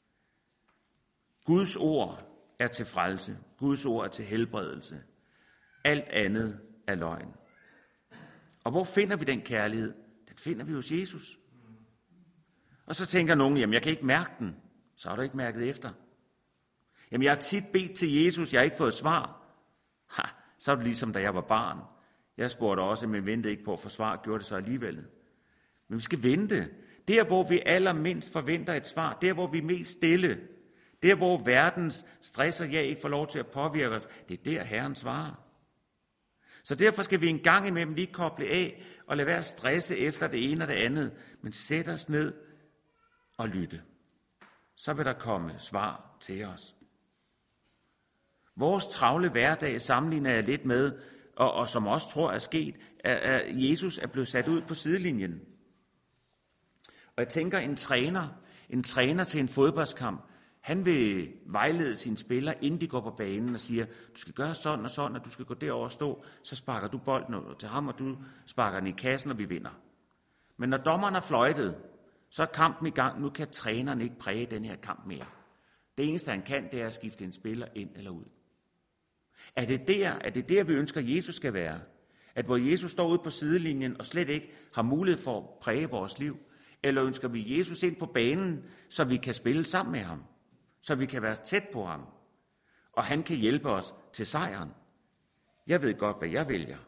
Guds ord er til frelse, Guds ord er til helbredelse. Alt andet er løgn. Og hvor finder vi den kærlighed? Den finder vi hos Jesus. Og så tænker nogen, jamen jeg kan ikke mærke den. Så har du ikke mærket efter. Jamen jeg har tit bedt til Jesus, jeg har ikke fået svar. Så er det ligesom da jeg var barn. Jeg spurgte også, men ventede ikke på at få svar, gjorde det så alligevel. Men vi skal vente. Der hvor vi allermindst forventer et svar, der hvor vi er mest stille, der hvor verdens stress og jeg ikke får lov til at påvirke os, det er der Herren svarer. Så derfor skal vi en gang imellem lige koble af og lade være at stresse efter det ene og det andet, men sætte os ned og lytte. Så vil der komme svar til os. Vores travle hverdag sammenligner jeg lidt med, og som også tror er sket, at Jesus er blevet sat ud på sidelinjen. Og jeg tænker, en træner til en fodboldskamp, han vil vejlede sine spillere, inden de går på banen og siger, du skal gøre sådan og sådan, og du skal gå derover og stå, så sparker du bolden til ham, og du sparker den i kassen, og vi vinder. Men når dommeren har fløjtet, så er kampen i gang. Nu kan træneren ikke præge den her kamp mere. Det eneste, han kan, det er at skifte en spiller ind eller ud. Er det der, vi ønsker, Jesus skal være? At hvor Jesus står ude på sidelinjen og slet ikke har mulighed for at præge vores liv? Eller ønsker vi Jesus ind på banen, så vi kan spille sammen med ham? Så vi kan være tæt på ham? Og han kan hjælpe os til sejren? Jeg ved godt, hvad jeg vælger.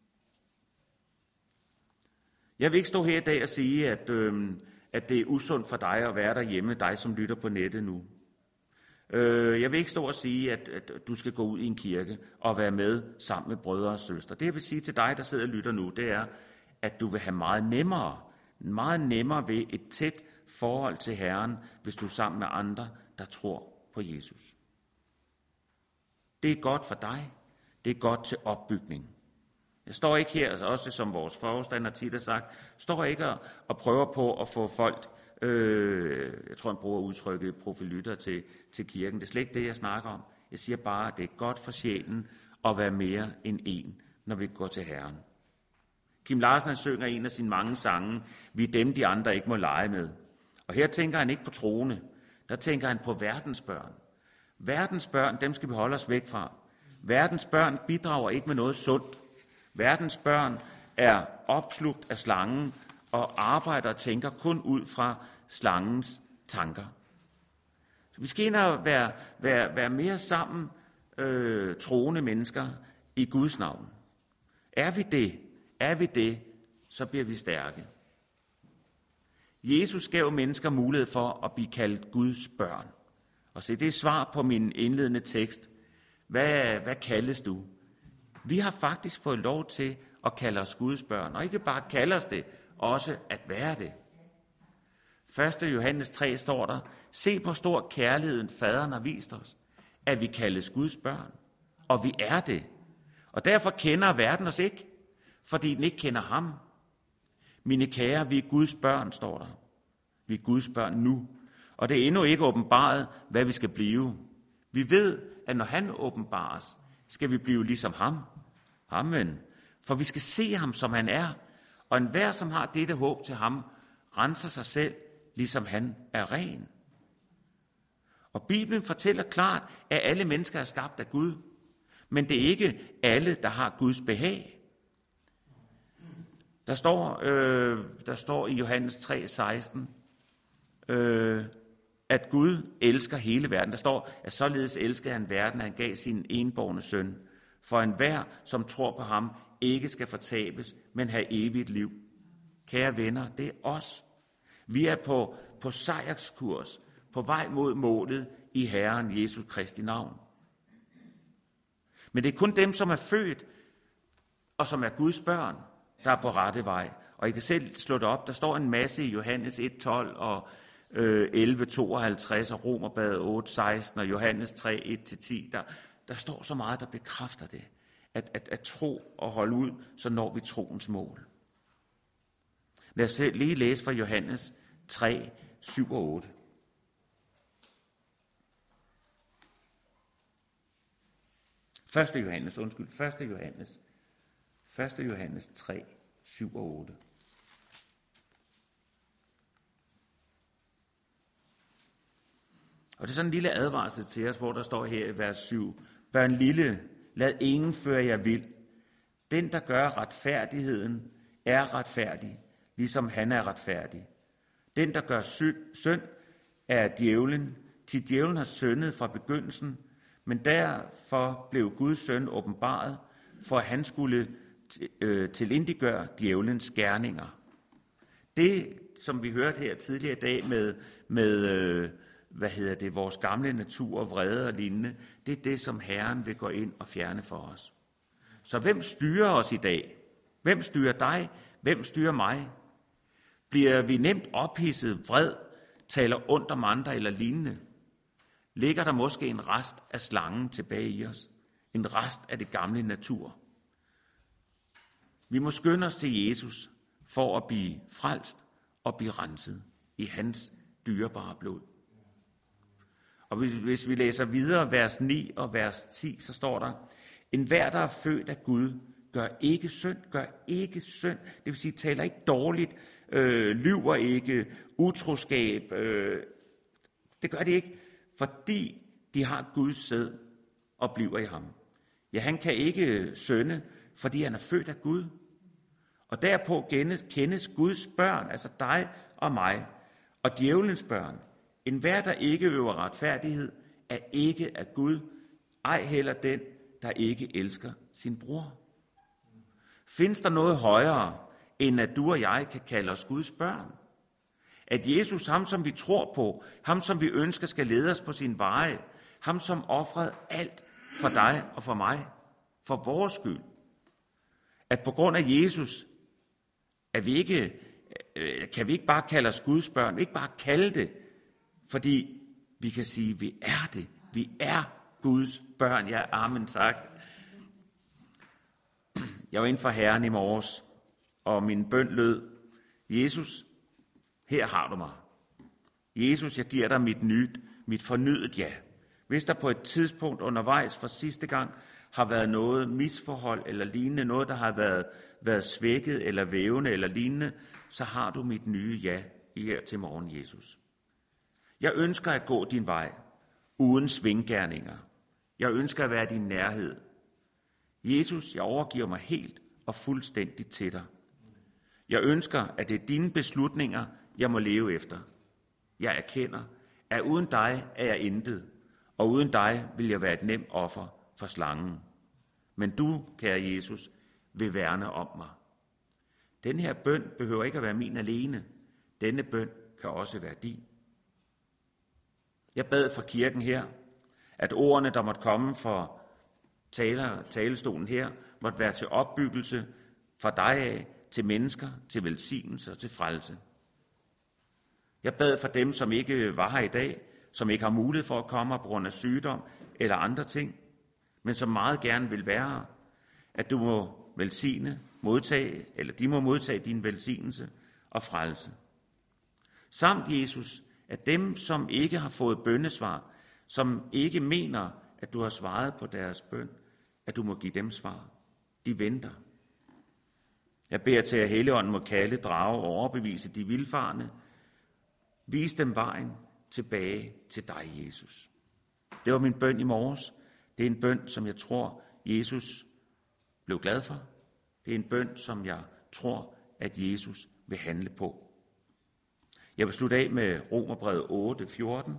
Jeg vil ikke stå her i dag og sige, at det er usundt for dig at være derhjemme, dig som lytter på nettet nu. Jeg vil ikke stå og sige, at du skal gå ud i en kirke og være med sammen med brødre og søstre. Det jeg vil sige til dig, der sidder og lytter nu, det er, at du vil have meget nemmere ved et tæt forhold til Herren, hvis du er sammen med andre, der tror på Jesus. Det er godt for dig. Det er godt til opbygning. Jeg står ikke her, også som vores forstander tit har sagt, står ikke og prøver på at få folk, jeg tror han bruger udtrykket profelytter til kirken. Det er slet ikke det, jeg snakker om. Jeg siger bare, at det er godt for sjælen at være mere end en, når vi går til Herren. Kim Larsen synger en af sine mange sange, vi er dem, de andre ikke må lege med. Og her tænker han ikke på troende, der tænker han på verdens børn. Verdens børn, dem skal vi holde os væk fra. Verdens børn bidrager ikke med noget sundt. Verdens børn er opslugt af slangen og arbejder og tænker kun ud fra slangens tanker. Så vi skal ind og være mere sammen troende mennesker i Guds navn. Er vi det, så bliver vi stærke. Jesus gav mennesker mulighed for at blive kaldt Guds børn. Og se, det er svar på min indledende tekst. Hvad kaldes du? Vi har faktisk fået lov til at kalde os Guds børn, og ikke bare kalde os det, også at være det. 1. Johannes 3 står der, se hvor stor kærligheden faderen har vist os, at vi kaldes Guds børn, og vi er det. Og derfor kender verden os ikke, fordi den ikke kender ham. Mine kære, vi er Guds børn, står der. Vi er Guds børn nu, og det er endnu ikke åbenbaret, hvad vi skal blive. Vi ved, at når han åbenbares, skal vi blive ligesom ham. Amen. For vi skal se ham, som han er, og enhver, som har dette håb til ham, renser sig selv, ligesom han er ren. Og Bibelen fortæller klart, at alle mennesker er skabt af Gud, men det er ikke alle, der har Guds behag. Der står i Johannes 3:16, at Gud elsker hele verden. Der står, at således elskede han verden, at han gav sin enbårne søn, for enhver, som tror på ham, ikke skal fortabes, men have evigt liv. Kære venner, det er os. Vi er på sejrskurs, på vej mod målet i Herren Jesus Kristi navn. Men det er kun dem, som er født, og som er Guds børn, der er på rette vej. Og I kan selv slå det op. Der står en masse i Johannes 1:12 og 11:52 og Romerbrevet 8:16 og Johannes 3:1-10. Der står så meget, der bekræfter det. At tro og holde ud, så når vi troens mål. Lad os lige læse fra Johannes 3:7 og 8. Første Johannes 3:7 og 8. Og det er sådan en lille advarsel til os, hvor der står her i vers 7. Børn lille, lad ingen føre jer vild. Den, der gør retfærdigheden, er retfærdig, ligesom han er retfærdig. Den, der gør synd, er djævlen, til djævlen har syndet fra begyndelsen, men derfor blev Guds søn åbenbaret, for at han skulle tilintetgøre djævlens gerninger. Det, som vi hørte her tidligere i dag med vores gamle natur, vrede og lignende, det er det, som Herren vil gå ind og fjerne for os. Så hvem styrer os i dag? Hvem styrer dig? Hvem styrer mig? Bliver vi nemt ophidset, vred, taler ondt om andre eller lignende? Ligger der måske en rest af slangen tilbage i os? En rest af det gamle natur? Vi må skynde os til Jesus for at blive frelst og blive renset i hans dyrebare blod. Og hvis vi læser videre, vers 9 og vers 10, så står der, enhver, der er født af Gud, gør ikke synd. Det vil sige, taler ikke dårligt, lyver ikke, utroskab. Det gør de ikke, fordi de har Guds sæd og bliver i ham. Ja, han kan ikke synde, fordi han er født af Gud. Og derpå kendes Guds børn, altså dig og mig, og djævelens børn. Enhver, der ikke øver retfærdighed, er ikke af Gud, ej heller den, der ikke elsker sin bror. Findes der noget højere, end at du og jeg kan kalde os Guds børn? At Jesus, ham som vi tror på, ham som vi ønsker skal lede os på sin veje, ham som ofrede alt for dig og for mig, for vores skyld. At på grund af Jesus, kan vi ikke bare kalde os Guds børn, ikke bare kalde det, fordi vi kan sige, at vi er det. Vi er Guds børn. Ja, amen, tak. Jeg var inde for Herren i morges, og min bøn lød, Jesus, her har du mig. Jesus, jeg giver dig mit fornyet ja. Hvis der på et tidspunkt undervejs for sidste gang har været noget misforhold eller lignende, noget der har været svækket eller vævende eller lignende, så har du mit nye ja her til morgen, Jesus. Jeg ønsker at gå din vej, uden svinggerninger. Jeg ønsker at være i din nærhed. Jesus, jeg overgiver mig helt og fuldstændigt til dig. Jeg ønsker, at det er dine beslutninger, jeg må leve efter. Jeg erkender, at uden dig er jeg intet, og uden dig vil jeg være et nemt offer for slangen. Men du, kære Jesus, vil værne om mig. Den her bøn behøver ikke at være min alene. Denne bøn kan også være din. Jeg bad for kirken her, at ordene, der måtte komme fra talestolen her, måtte være til opbyggelse fra dig af, til mennesker, til velsignelse og til frelse. Jeg bad for dem, som ikke var her i dag, som ikke har mulighed for at komme på grund af sygdom eller andre ting, men som meget gerne vil være her, at du må de må modtage din velsignelse og frelse. Samt Jesus, at dem, som ikke har fået bønnesvar, som ikke mener, at du har svaret på deres bøn, at du må give dem svar. De venter. Jeg beder til, at Helligånden må kalde, drage og overbevise de vildfarne. Vis dem vejen tilbage til dig, Jesus. Det var min bøn i morges. Det er en bøn, som jeg tror, Jesus blev glad for. Det er en bøn, som jeg tror, at Jesus vil handle på. Jeg vil slutte af med Romerbrevet 8:14,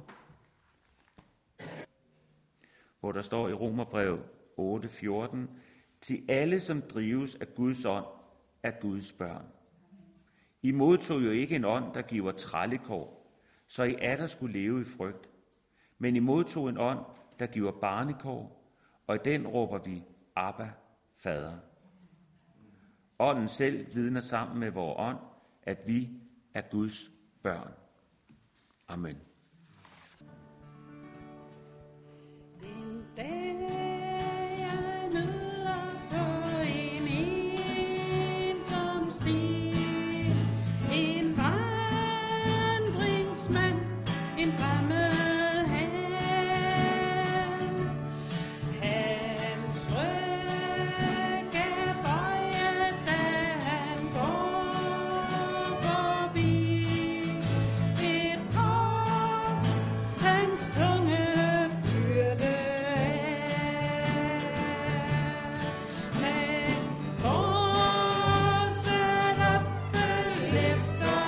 hvor der står i Romerbrevet 8:14, til alle, som drives af Guds ånd, er Guds børn. I modtog jo ikke en ånd, der giver trællekår, så I atter skulle leve i frygt. Men I modtog en ånd, der giver barnekår, og i den råber vi, Abba, Fader. Ånden selv vidner sammen med vores ånd, at vi er Guds børn. Amen. En dag jeg møder på en ensom sti, en vandringsmand, en fremmed herre. Hans ryg er bøjet, da han går forbi. Et kors hans tunge byrde er. Tag korset op, følg efter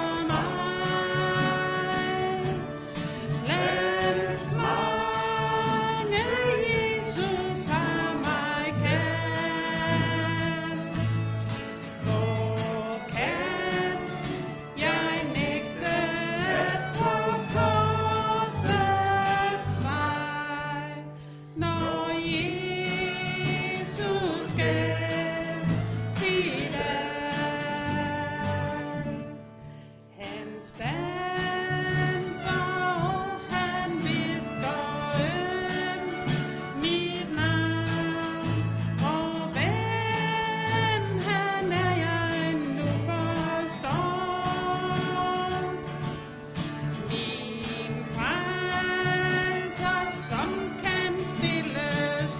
mig. Blandt mange Jesus har mig kær. Hvor kan jeg nægte at gå korsets vej, når Jesus skal sit han standser, og han hvisker mit navn. Og hvem han er, jeg nu forstår. Min frelser, som kan stille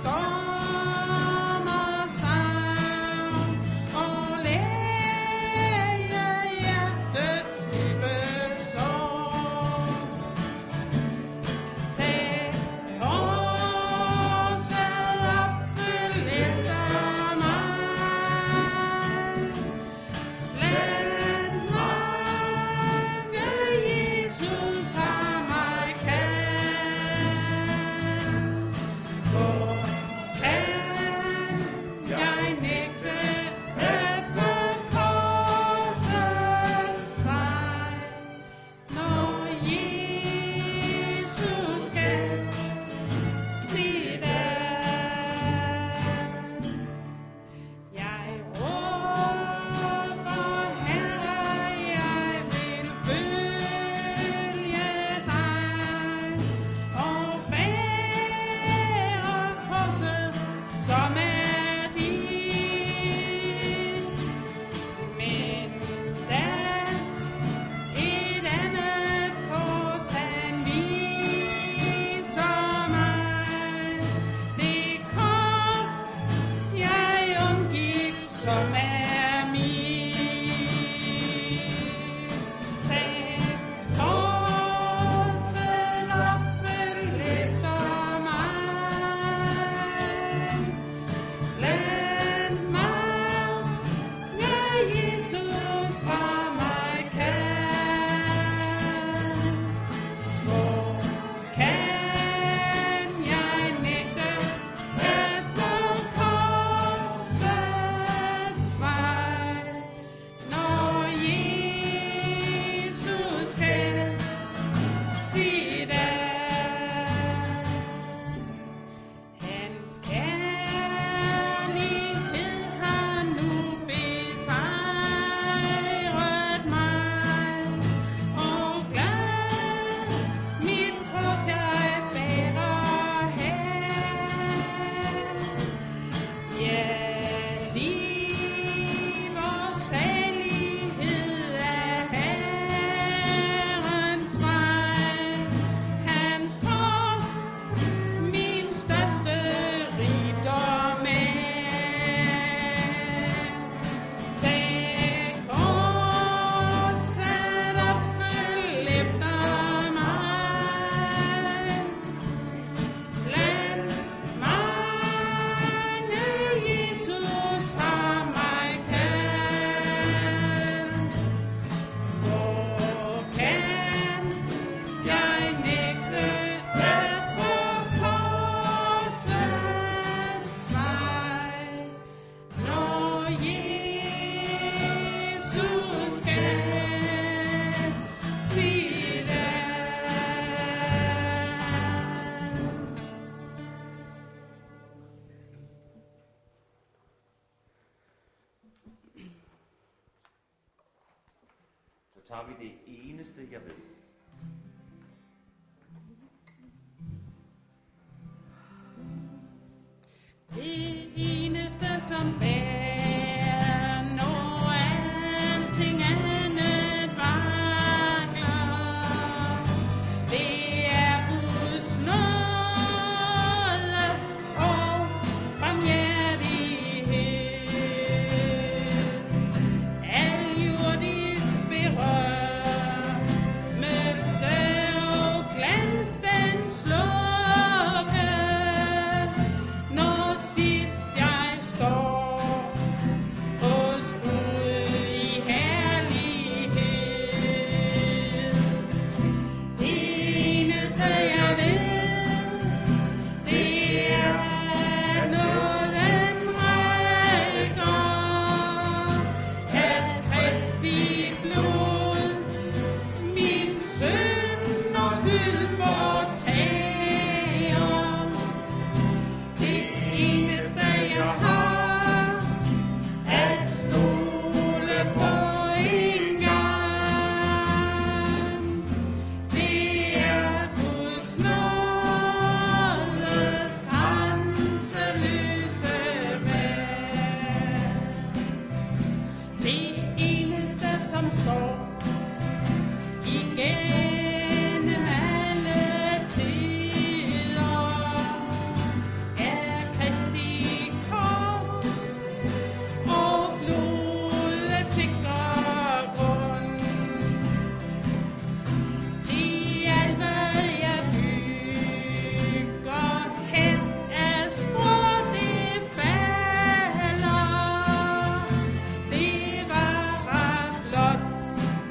storm og savn, og læge hjertets dybe sorg. Tag korset op, følg efter mig. Blandt mange Jesus har mig kær. Hvor kan jeg nægte at gå korsets vej, når Jesus skal sit jeg råber, Herre, jeg vil følge dig og bære korset, som er din. Men da et andet kors han viser mig, det kors jeg undgik, som er min. Tag korset op, følg efter mig. Blandt mange Jesus har mig kær. Hvor kan jeg nægte at gå korsets vej, når Jesus skal sit hans kærlighed har nu besejret mig, og glad mit kors jeg bærer her. Ja, liv og salighed er Herrens vej. Hans kors min største rigdom er. Tag korset op, følg efter mig. Blandt mange Jesus har mig kær. Hvor kan jeg nægte at gå korsets vej, når Jesus skal sit Så tager vi det eneste, jeg ved. som står igennem alle tider er Kristi kors og blodet sikre grund. Til alt hvad jeg bygger her er spor det falder. Det var blot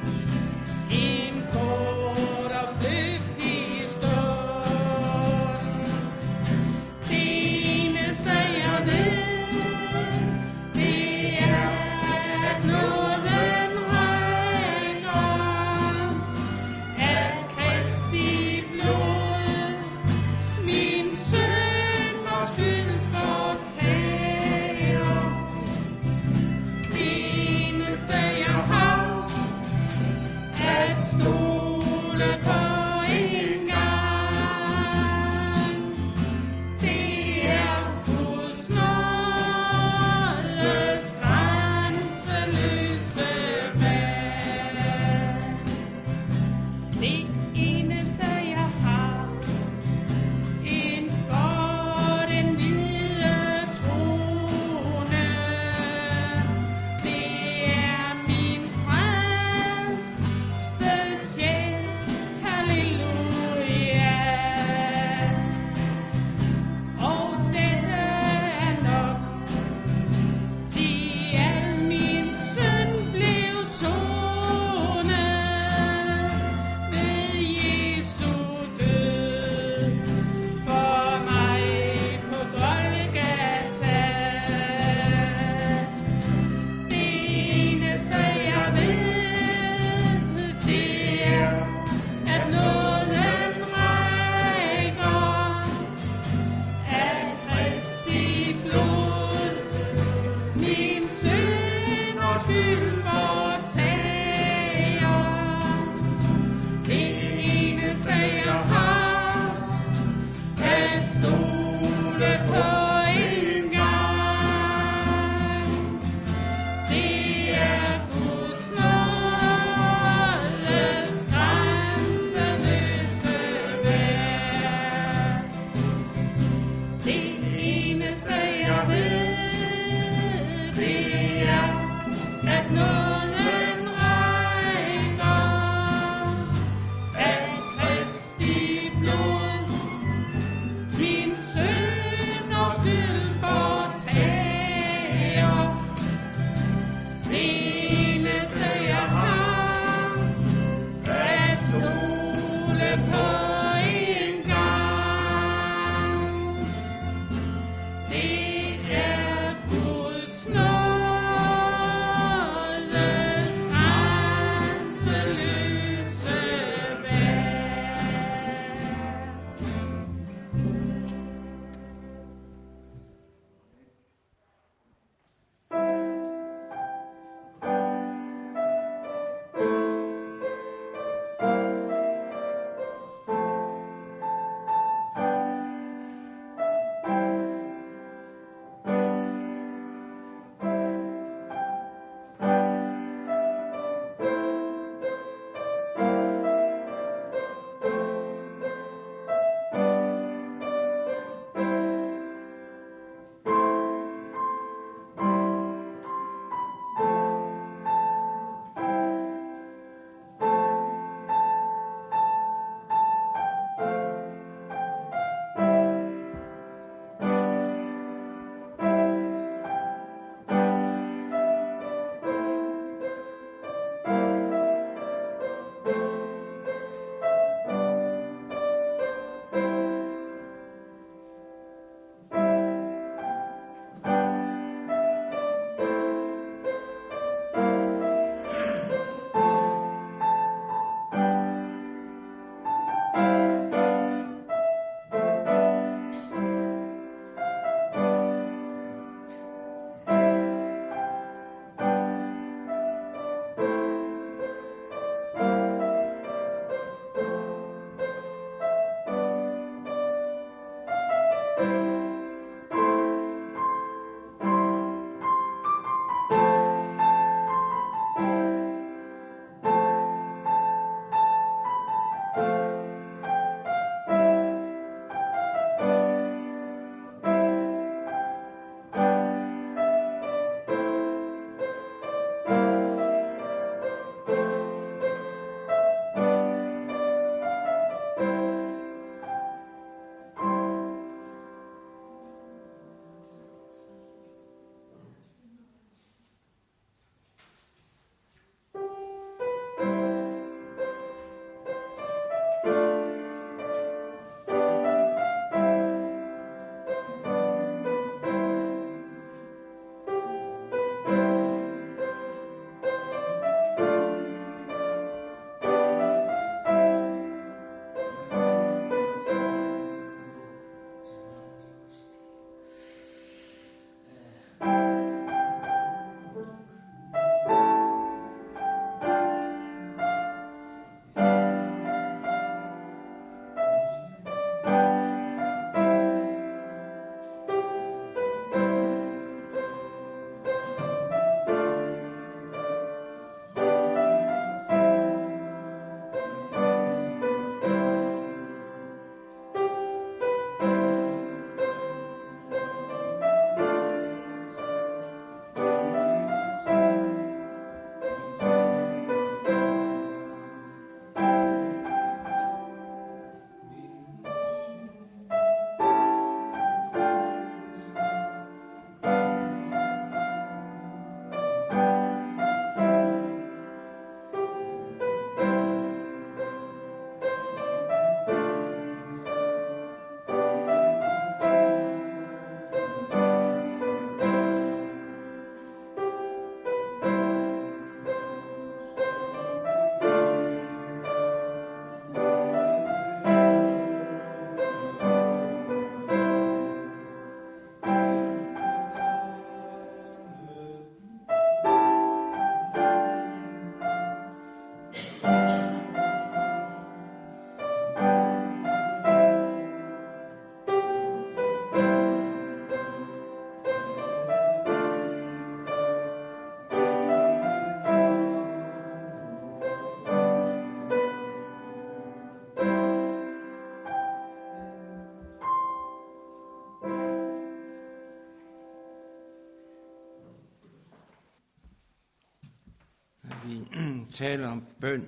taler om bøn,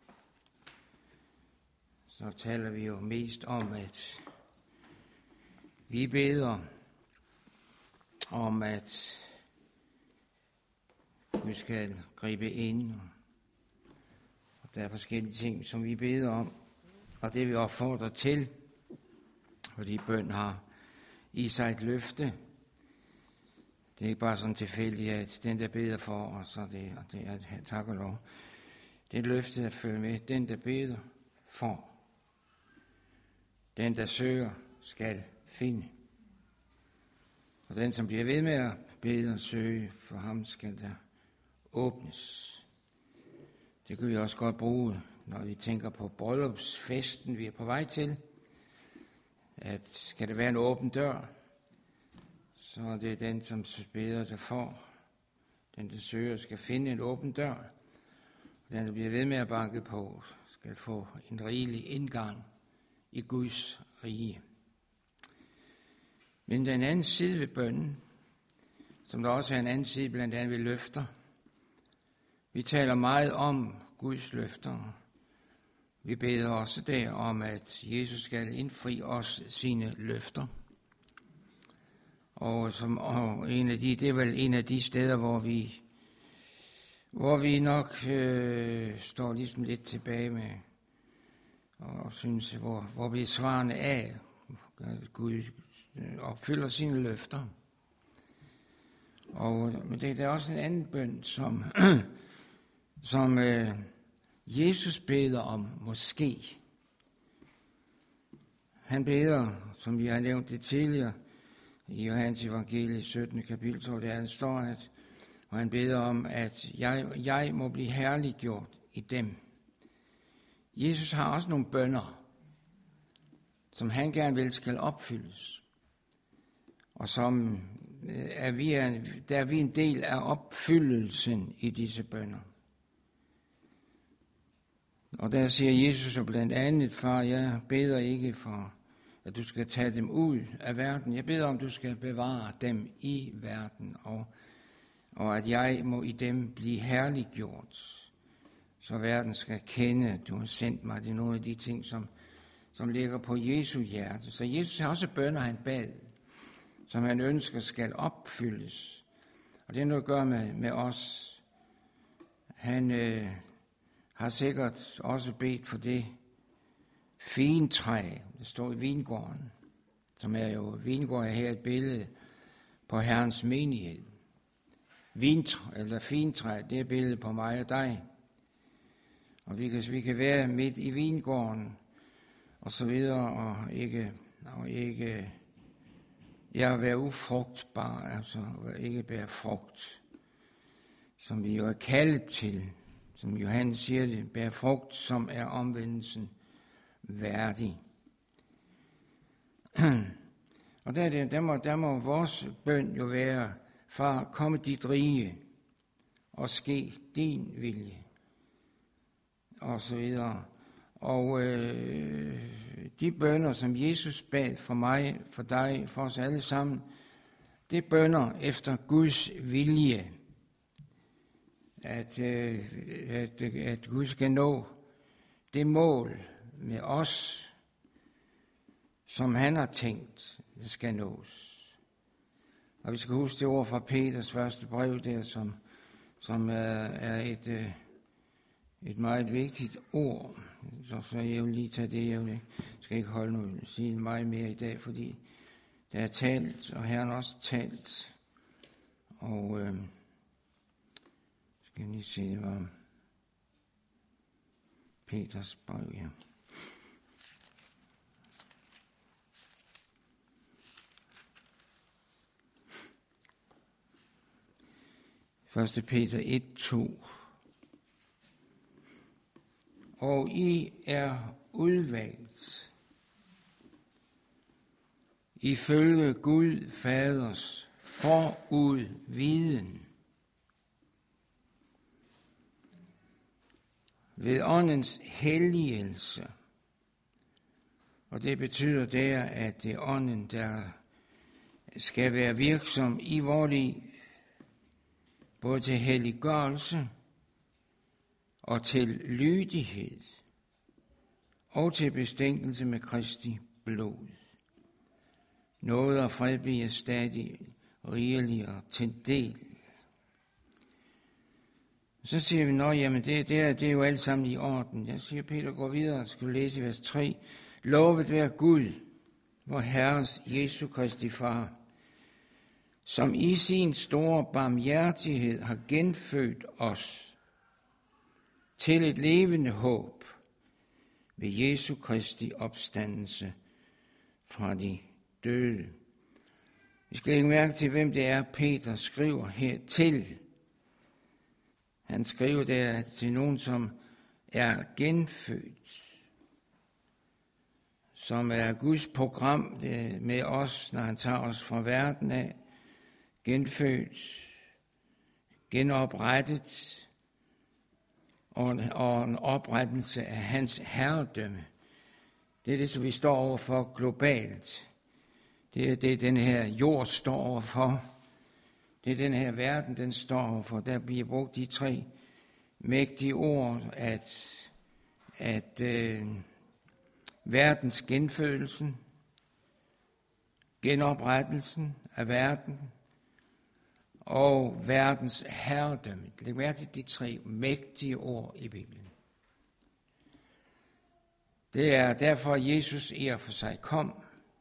så taler vi jo mest om, at vi beder om, at Gud skal gribe ind. Og der er forskellige ting, som vi beder om, og det vi opfordrer til, fordi bøn har i sig et løfte. Det er ikke bare sådan tilfældigt, at den, der beder for os, og det er tak og lov. Det er et løfte, der følger med. Den, der beder for. Den, der søger, skal finde. Og den, som bliver ved med at bede og søge, for ham skal der åbnes. Det kan vi også godt bruge, når vi tænker på bryllupsfesten, vi er på vej til. At skal det være en åben dør, så er det den, som beder, der får. Den, der søger, skal finde en åben dør. Og den, der bliver ved med at banke på, skal få en rigelig indgang i Guds rige. Men den anden side ved bønnen, som der også er en anden side, blandt andet ved løfter. Vi taler meget om Guds løfter. Vi beder også der om, at Jesus skal indfri os sine løfter. Og det er vel en af de steder, hvor vi nok står ligesom lidt tilbage med, og synes, hvor vi er svarende af, at Gud opfylder sine løfter. Men det er også en anden bøn, som Jesus beder om måske. Han beder, som vi har nævnt det tidligere, i Johannes evangelie 17. kapitel, så der står, og han beder om, at jeg må blive herliggjort i dem. Jesus har også nogle bønner, som han gerne vil skal opfyldes, og som er vi en del af opfyldelsen i disse bønner. Og der siger Jesus jo blandt andet, far, jeg beder ikke for, at du skal tage dem ud af verden. Jeg beder om, du skal bevare dem i verden, og at jeg må i dem blive herliggjort, så verden skal kende, at du har sendt mig. Det er nogle af de ting, som ligger på Jesu hjerte. Så Jesus har også bønner, han bad, som han ønsker skal opfyldes. Og det er noget at gøre med os. Han har sikkert også bedt for det fintræ, der står i vingården, som er jo, vingården er her et billede på Herrens menighed. Fintræ, det er et billede på mig og dig. Og vi kan være midt i vingården, og så videre, og ikke være ufrugtbar, altså ikke bære frugt, som vi jo er kaldet til, som Johannes siger det, bære frugt, som er omvendelsen værdig. Og der må vores bøn jo være, far, komme dit rige, og ske din vilje, og så videre. Og de bønner, som Jesus bad for mig, for dig, for os alle sammen, det bønner efter Guds vilje, at Gud skal nå det mål med os, som han har tænkt, det skal nås. Og vi skal huske det ord fra Peters første brev der, som er et meget vigtigt ord. Så jeg vil lige tage det, jeg skal ikke sige meget mere i dag, fordi der er talt, og Herren også talt. Og skal jeg lige se, det var Peters brev, ja. Første Peter 1:2. Og I er udvalgt ifølge Gud Faders forudviden ved åndens helligelse. Og det betyder der, at det er ånden, der skal være virksom i vores liv, både til helliggørelse og til lydighed og til bestænkelse med Kristi blod. Nåde og fred bliver stadig rigeligere til del. Så siger vi, jamen det er jo alt sammen i orden. Jeg siger, Peter, gå videre og skal læse i vers 3. Lovet være Gud, vor Herres Jesu Kristi Far, som i sin store barmhjertighed har genfødt os til et levende håb ved Jesu Kristi opstandelse fra de døde. Vi skal lægge mærke til, hvem det er, Peter skriver her til. Han skriver der til nogen, som er genfødt, som er Guds program med os, når han tager os fra verden af, genfødt, genoprettet, og en oprettelse af hans herredømme. Det er det, som vi står overfor globalt. Det er det, den her jord står overfor. Det er den her verden, den står overfor. Der bliver brugt de 3 mægtige ord, at verdens genfødelsen, genoprettelsen af verden og verdens herredømme. Læg mærke til de 3 mægtige ord i Bibelen. Det er derfor, Jesus for sig kom.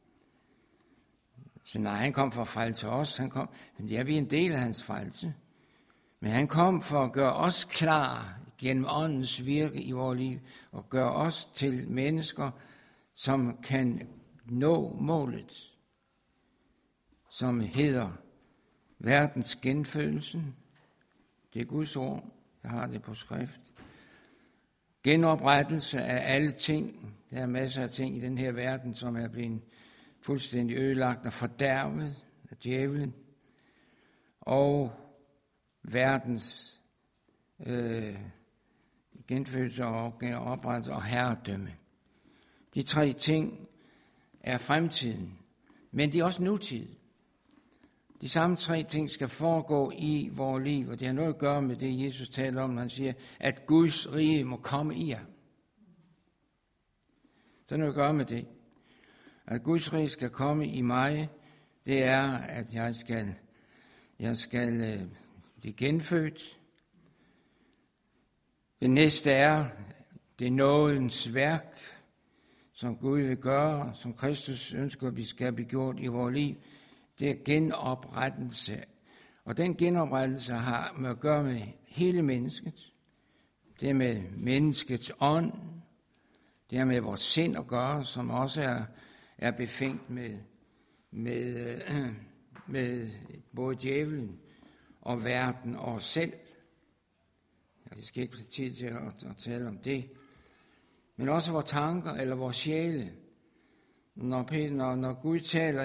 Så nej, han kom for at frelse os. Vi er en del af hans frelse. Men han kom for at gøre os klar gennem åndens virke i vores liv, og gøre os til mennesker, som kan nå målet, som hedder verdens genfødelsen. Det er Guds ord. Jeg har det på skrift. Genoprettelse af alle ting. Der er masser af ting i den her verden, som er blevet fuldstændig ødelagt og fordærvet af djævelen. Og verdens genfødelse og genoprettelse og herredømme. De 3 ting er fremtiden, men de er også nutid. De samme 3 ting skal foregå i vores liv, og det har noget at gøre med det, Jesus taler om, når han siger, at Guds rige må komme i jer. Så har noget at gøre med det. At Guds rige skal komme i mig, det er, at jeg skal blive genfødt. Det næste er det nådens værk, som Gud vil gøre, som Kristus ønsker, at vi skal blive gjort i vores liv. Det er genoprettelse. Og den genoprettelse har med at gøre med hele mennesket. Det er med menneskets ånd. Det er med vores sind at gøre, som også er befængt med både djævelen og verden og os selv. Jeg skal ikke have tid til at tale om det. Men også vores tanker eller vores sjæle. Når Gud taler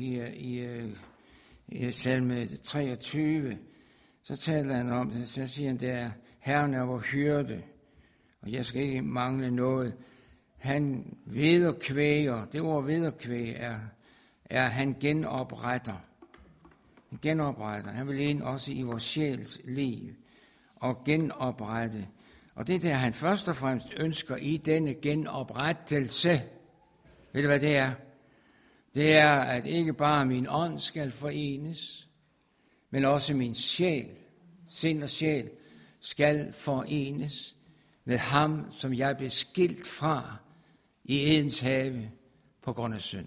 i salme 23, så taler han om det, så siger han, det er Herren er vor hyrde, og jeg skal ikke mangle noget. Han vederkvæger, det ord vederkvæg er han genopretter. Han genopretter. Han vil ind også i vores sjæls liv og genoprette. Og det der han først og fremmest ønsker i denne genoprettelse, ved du hvad det er? Det er, at ikke bare min ånd skal forenes, men også min sjæl, sind og sjæl, skal forenes med ham, som jeg blev skilt fra i Edens have på grund af synd.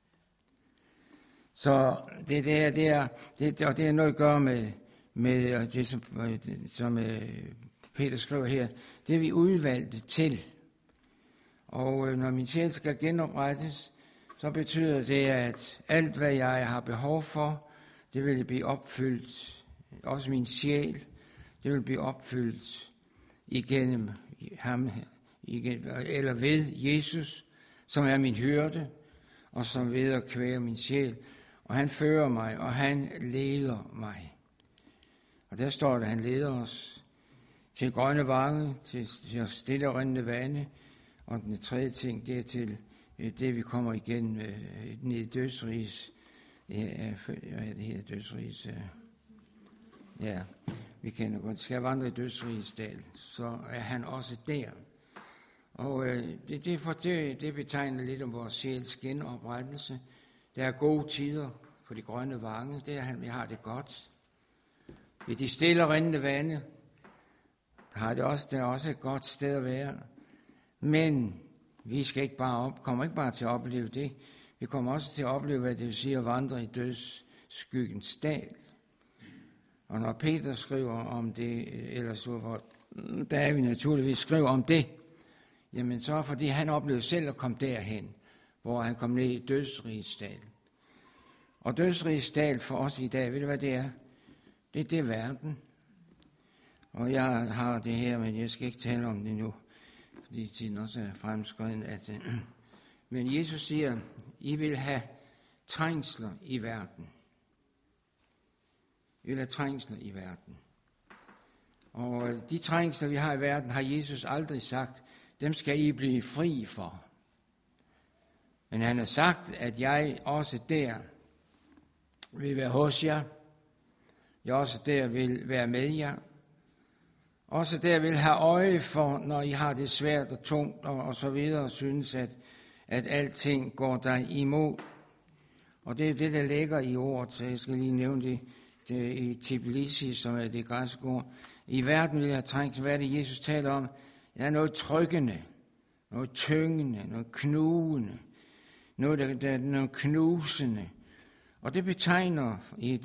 Så det er noget at gøre med det, som Peter skriver her. Det er vi udvalgte til. Og når min sjæl skal genoprettes, så betyder det, at alt, hvad jeg har behov for, det vil blive opfyldt. Også min sjæl, det vil blive opfyldt igennem ham, eller ved Jesus, som er min hyrde, og som ved at kvære min sjæl. Og han fører mig, og han leder mig. Og der står det, at han leder os til grønne vange, til stille og rindende vande. Og den 3. ting, det er til det, vi kommer igen ned i dødsriges. Hvad er det her, dødsriges? Ja, vi kender godt, skal vandre i dødsrigets dal, så er han også der. Og det betegner lidt om vores sjæls genoprettelse. Der er gode tider på de grønne vange, det er han, vi har det godt. Ved de stille rindende vande, der er også et godt sted at være. Men vi skal kommer ikke bare til at opleve det, vi kommer også til at opleve, hvad det vil sige at vandre i dødsskyggens dal. Og når Peter skriver om det, eller så hvor David naturligvis skriver om det, jamen så fordi han oplevede selv at komme derhen, hvor han kom ned i dødsrigets dal. Og dødsrigets dal for os i dag, ved du hvad det er? Det er verden. Og jeg har det her, men jeg skal ikke tale om det nu, fordi tiden også er fremskreden. Men Jesus siger, I vil have trængsler i verden. I vil have trængsler i verden. Og de trængsler, vi har i verden, har Jesus aldrig sagt, dem skal I blive fri for. Men han har sagt, at jeg også der vil være hos jer. Jeg også der vil være med jer. Også der vil have øje for, når I har det svært og tungt og så videre, og synes, at alting går dig imod. Og det er det, der ligger i ordet, så jeg skal lige nævne det i Tbilisi, som er det græske ord. I verden vil jeg have trængt, hvad er det, Jesus taler om? Der er noget trykkende, noget tyngende, noget knugende, noget knusende. Og det betegner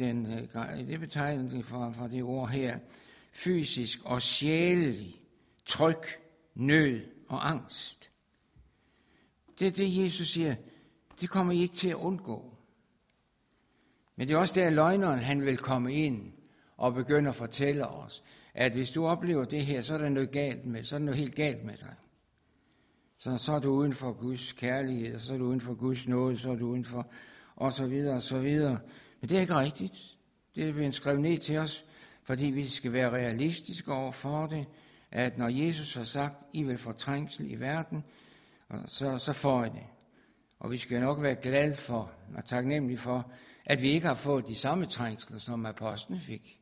fra det ord her, fysisk og sjælelig tryk, nød og angst. Det er det, Jesus siger, det kommer I ikke til at undgå. Men det er også der, løgneren han vil komme ind og begynde at fortælle os, at hvis du oplever det her, så er der noget galt med, så er der noget helt galt med dig. Så er du uden for Guds kærlighed, så er du uden for Guds nåde, så er du uden for, og så videre, og så videre. Men det er ikke rigtigt. Det er blevet skrevet ned til os, fordi vi skal være realistiske over for det, at når Jesus har sagt, I vil få trængsel i verden, så får I det. Og vi skal nok være glade for, og taknemmelige for, at vi ikke har fået de samme trængsler, som apostlene fik.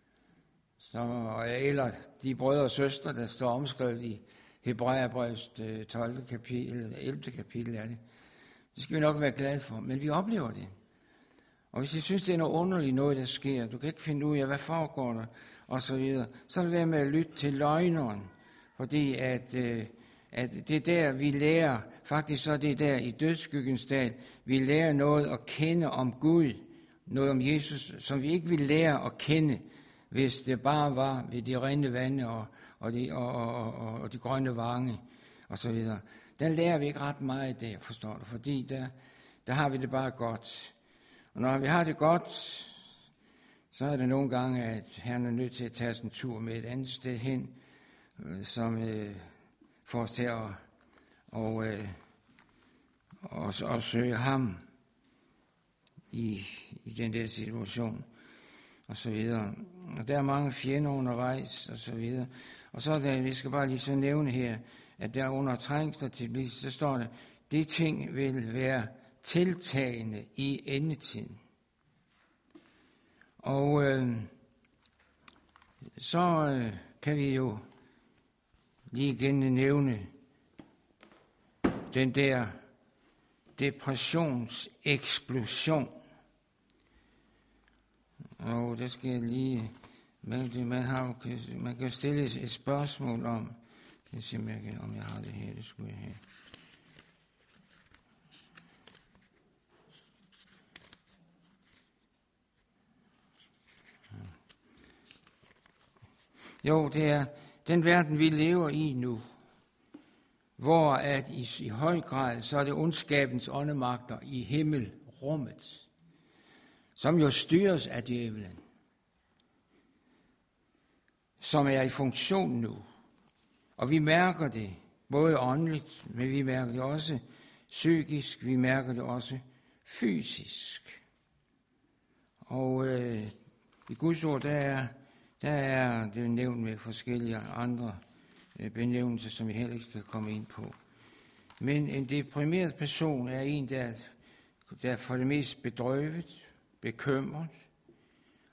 Eller de brødre og søstre, der står omskrevet i Hebræerbrevets 12. kapitel, eller 11. kapitel er det. Det skal vi nok være glade for, men vi oplever det. Og hvis I synes, det er noget underligt noget, der sker, du kan ikke finde ud af, hvad foregår der, og så videre, så vil være med at lytte til løgneren, fordi at det er der, vi lærer, faktisk så er det der i dødsskyggens dal, vi lærer noget at kende om Gud, noget om Jesus, som vi ikke ville lære at kende, hvis det bare var ved de rene vande og de grønne vange, og så videre. Der lærer vi ikke ret meget der, forstår du, fordi der har vi det bare godt. Og når vi har det godt, så er det nogle gange, at Herren er nødt til at tage sig en tur med et andet sted hen, som får os til at søge ham i den der situation, og så videre. Og der er mange fjender undervejs, og så videre. Og så er det, vi skal bare lige så nævne her, at der under trængsler til, så står der, det ting vil være tiltagende i endetiden. Og så kan vi jo lige igen nævne den der depressionseksplosion. Og det skal jeg lige, man kan stille et spørgsmål om, jeg siger, om jeg har det her, det skulle jeg have. Jo, det er den verden, vi lever i nu, hvor at i høj grad, så er det ondskabens åndemagter i himmelrummet, som jo styres af djævelen, som er i funktion nu. Og vi mærker det både åndeligt, men vi mærker det også psykisk, vi mærker det også fysisk. Og i Guds ord, der er det nævnt med forskellige andre benævnelser, som vi heller ikke skal komme ind på. Men en deprimeret person er en, der er for det mest bedrøvet, bekymret,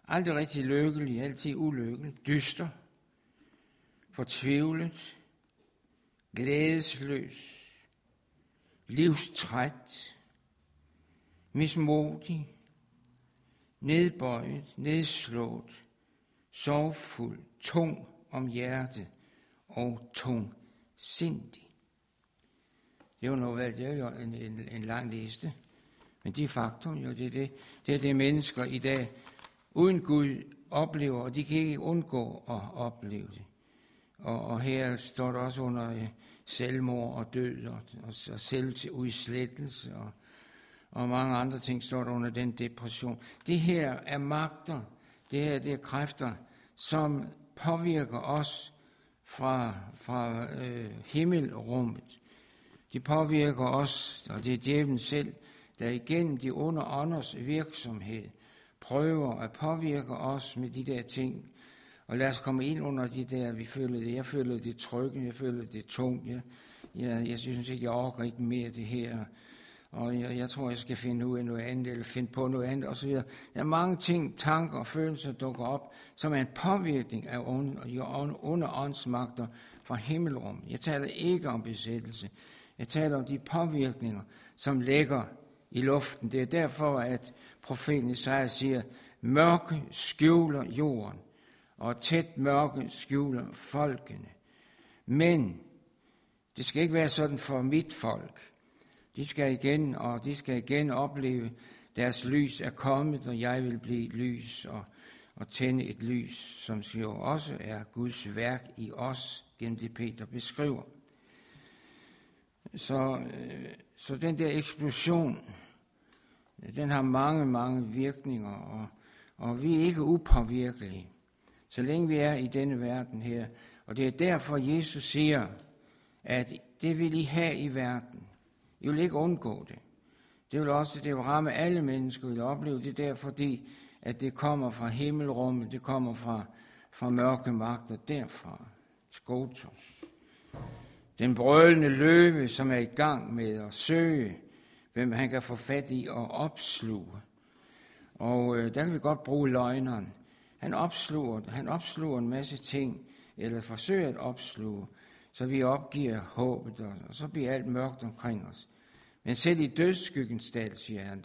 Aldrig rigtig lykkelig, altid ulykkelig, dyster, fortvivlet, glædesløs, livstræt, mismodig, nedbøjet, nedslået, sorgfuld, tung om hjertet og tungsindig. Det er jo en lang liste, men det er faktum, jo, det er det mennesker i dag uden Gud oplever, og de kan ikke undgå at opleve det. Og her står der også under selvmord og død og selvudslettelse og mange andre ting står der under den depression. Det her er magter, det er kræfter, som påvirker os fra himmelrummet. De påvirker os, og det er djævlen selv, der igennem de onde ånders virksomhed prøver at påvirke os med de der ting. Og lad os komme ind under de der, vi føler det. Jeg føler det trygt, jeg føler det tungt. Jeg synes ikke, jeg orker ikke mere det her. Og jeg tror, jeg skal finde ud af noget andet, eller finde på noget andet, osv. Der er mange ting, tanker og følelser, der dukker op, som er en påvirkning af onde åndsmagter fra himmelrum. Jeg taler ikke om besættelse. Jeg taler om de påvirkninger, som ligger i luften. Det er derfor, at profeten Esaja siger, mørke skjuler jorden, og tæt mørke skjuler folkene. Men det skal ikke være sådan for mit folk. De skal igen opleve, deres lys er kommet, og jeg vil blive lys og tænde et lys, som jo også er Guds værk i os, gennem det Peter beskriver. Så den der eksplosion, den har mange, mange virkninger, og vi er ikke upåvirkelige, så længe vi er i denne verden her. Og det er derfor, Jesus siger, at det vil I have i verden. I vil ikke undgå det. Det vil ramme alle mennesker, vil opleve det der, fordi at det kommer fra himmelrummet, det kommer fra mørke magter derfra. Skotos. Den brølende løve, som er i gang med at søge, hvem han kan få fat i og opsluge. Og der kan vi godt bruge løgneren. Han opsluger en masse ting, eller forsøger at opsluge, så vi opgiver håbet, og så bliver alt mørkt omkring os. Men selv i dødsskyggens dal, siger han,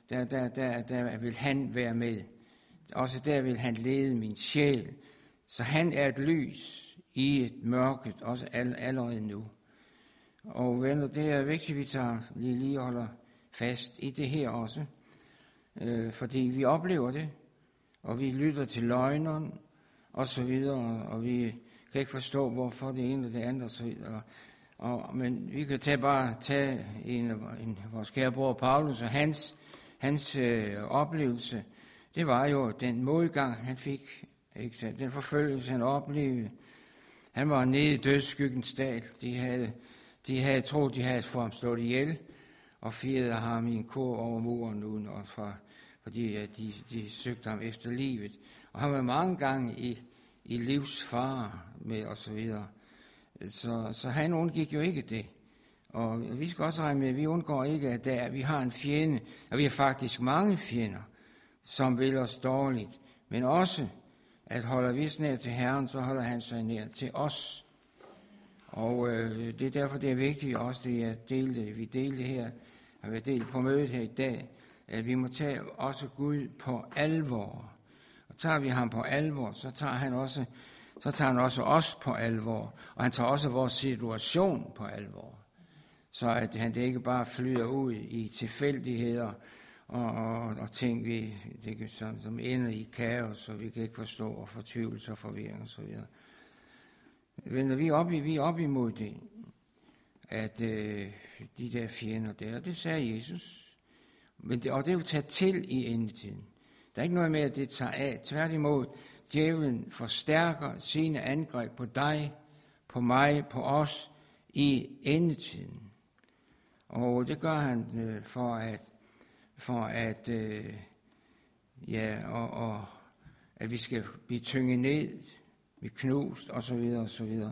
der vil han være med. Også der vil han lede min sjæl. Så han er et lys i et mørket, også allerede nu. Og venner, det er vigtigt, at vi tager lige holder fast i det her også. Fordi vi oplever det, og vi lytter til løgneren, og så videre, og vi kan ikke forstå, hvorfor det ene og det andet, og så videre. Men vi kan tage vores kære bror Paulus, og hans oplevelse, det var jo den modgang, han fik, ikke sandt? Den forfølgelse, han oplevede. Han var nede i dødsskyggens dal. De havde troet, de havde fået ham slået ihjel, og firede ham i en kurv over muren uden, fordi de søgte ham efter livet. Og han var mange gange i livsfare med og så videre. Så han undgik jo ikke det. Og vi skal også regne med, at vi undgår ikke, at vi har en fjende, og vi har faktisk mange fjender, som vil os dårligt. Men også, at holder vi nær til Herren, så holder han sig nær til os. Og det er derfor, det er vigtigt også, vi deler det her, og vi har delt på mødet her i dag, at vi må tage også Gud på alvor. Og tager vi ham på alvor, så tager han også os på alvor, og han tager også vores situation på alvor. Så at han det ikke bare flyder ud i tilfældigheder og ting, som ender i kaos, og vi kan ikke forstå, og fortvivlelse og forvirring osv. Men vi er op imod det, at de der fjender der, det sagde Jesus. Og det vil tage til i endetiden. Der er ikke noget med, at det tager af. Tværtimod, djævlen forstærker sine angreb på dig, på mig, på os i endetiden. Og det gør han at vi skal blive tynget ned, vi knust osv. osv.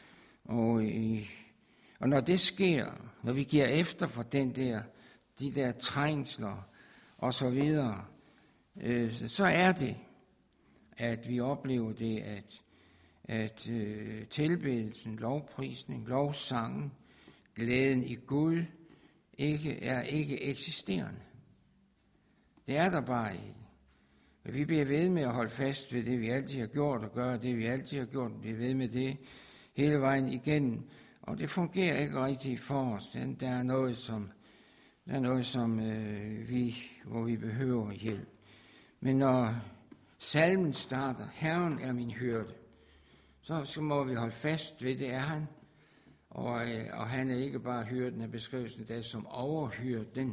Og når det sker, når vi giver efter for de der trængsler og så videre, så er det, at vi oplever det, at tilbedelsen, lovprisning, lovsangen, glæden i Gud er ikke eksisterende. Det er der bare ikke. Men vi bliver ved med at holde fast ved det, vi altid har gjort, og gøre det, vi altid har gjort, og bliver ved med det hele vejen igennem. Og det fungerer ikke rigtigt for os. Der er noget, hvor vi behøver hjælp. Men når salmen starter, Herren er min hyrde, så må vi holde fast ved, det er han. Og han er ikke bare hyrden af beskrivelsen, der som overhyrden.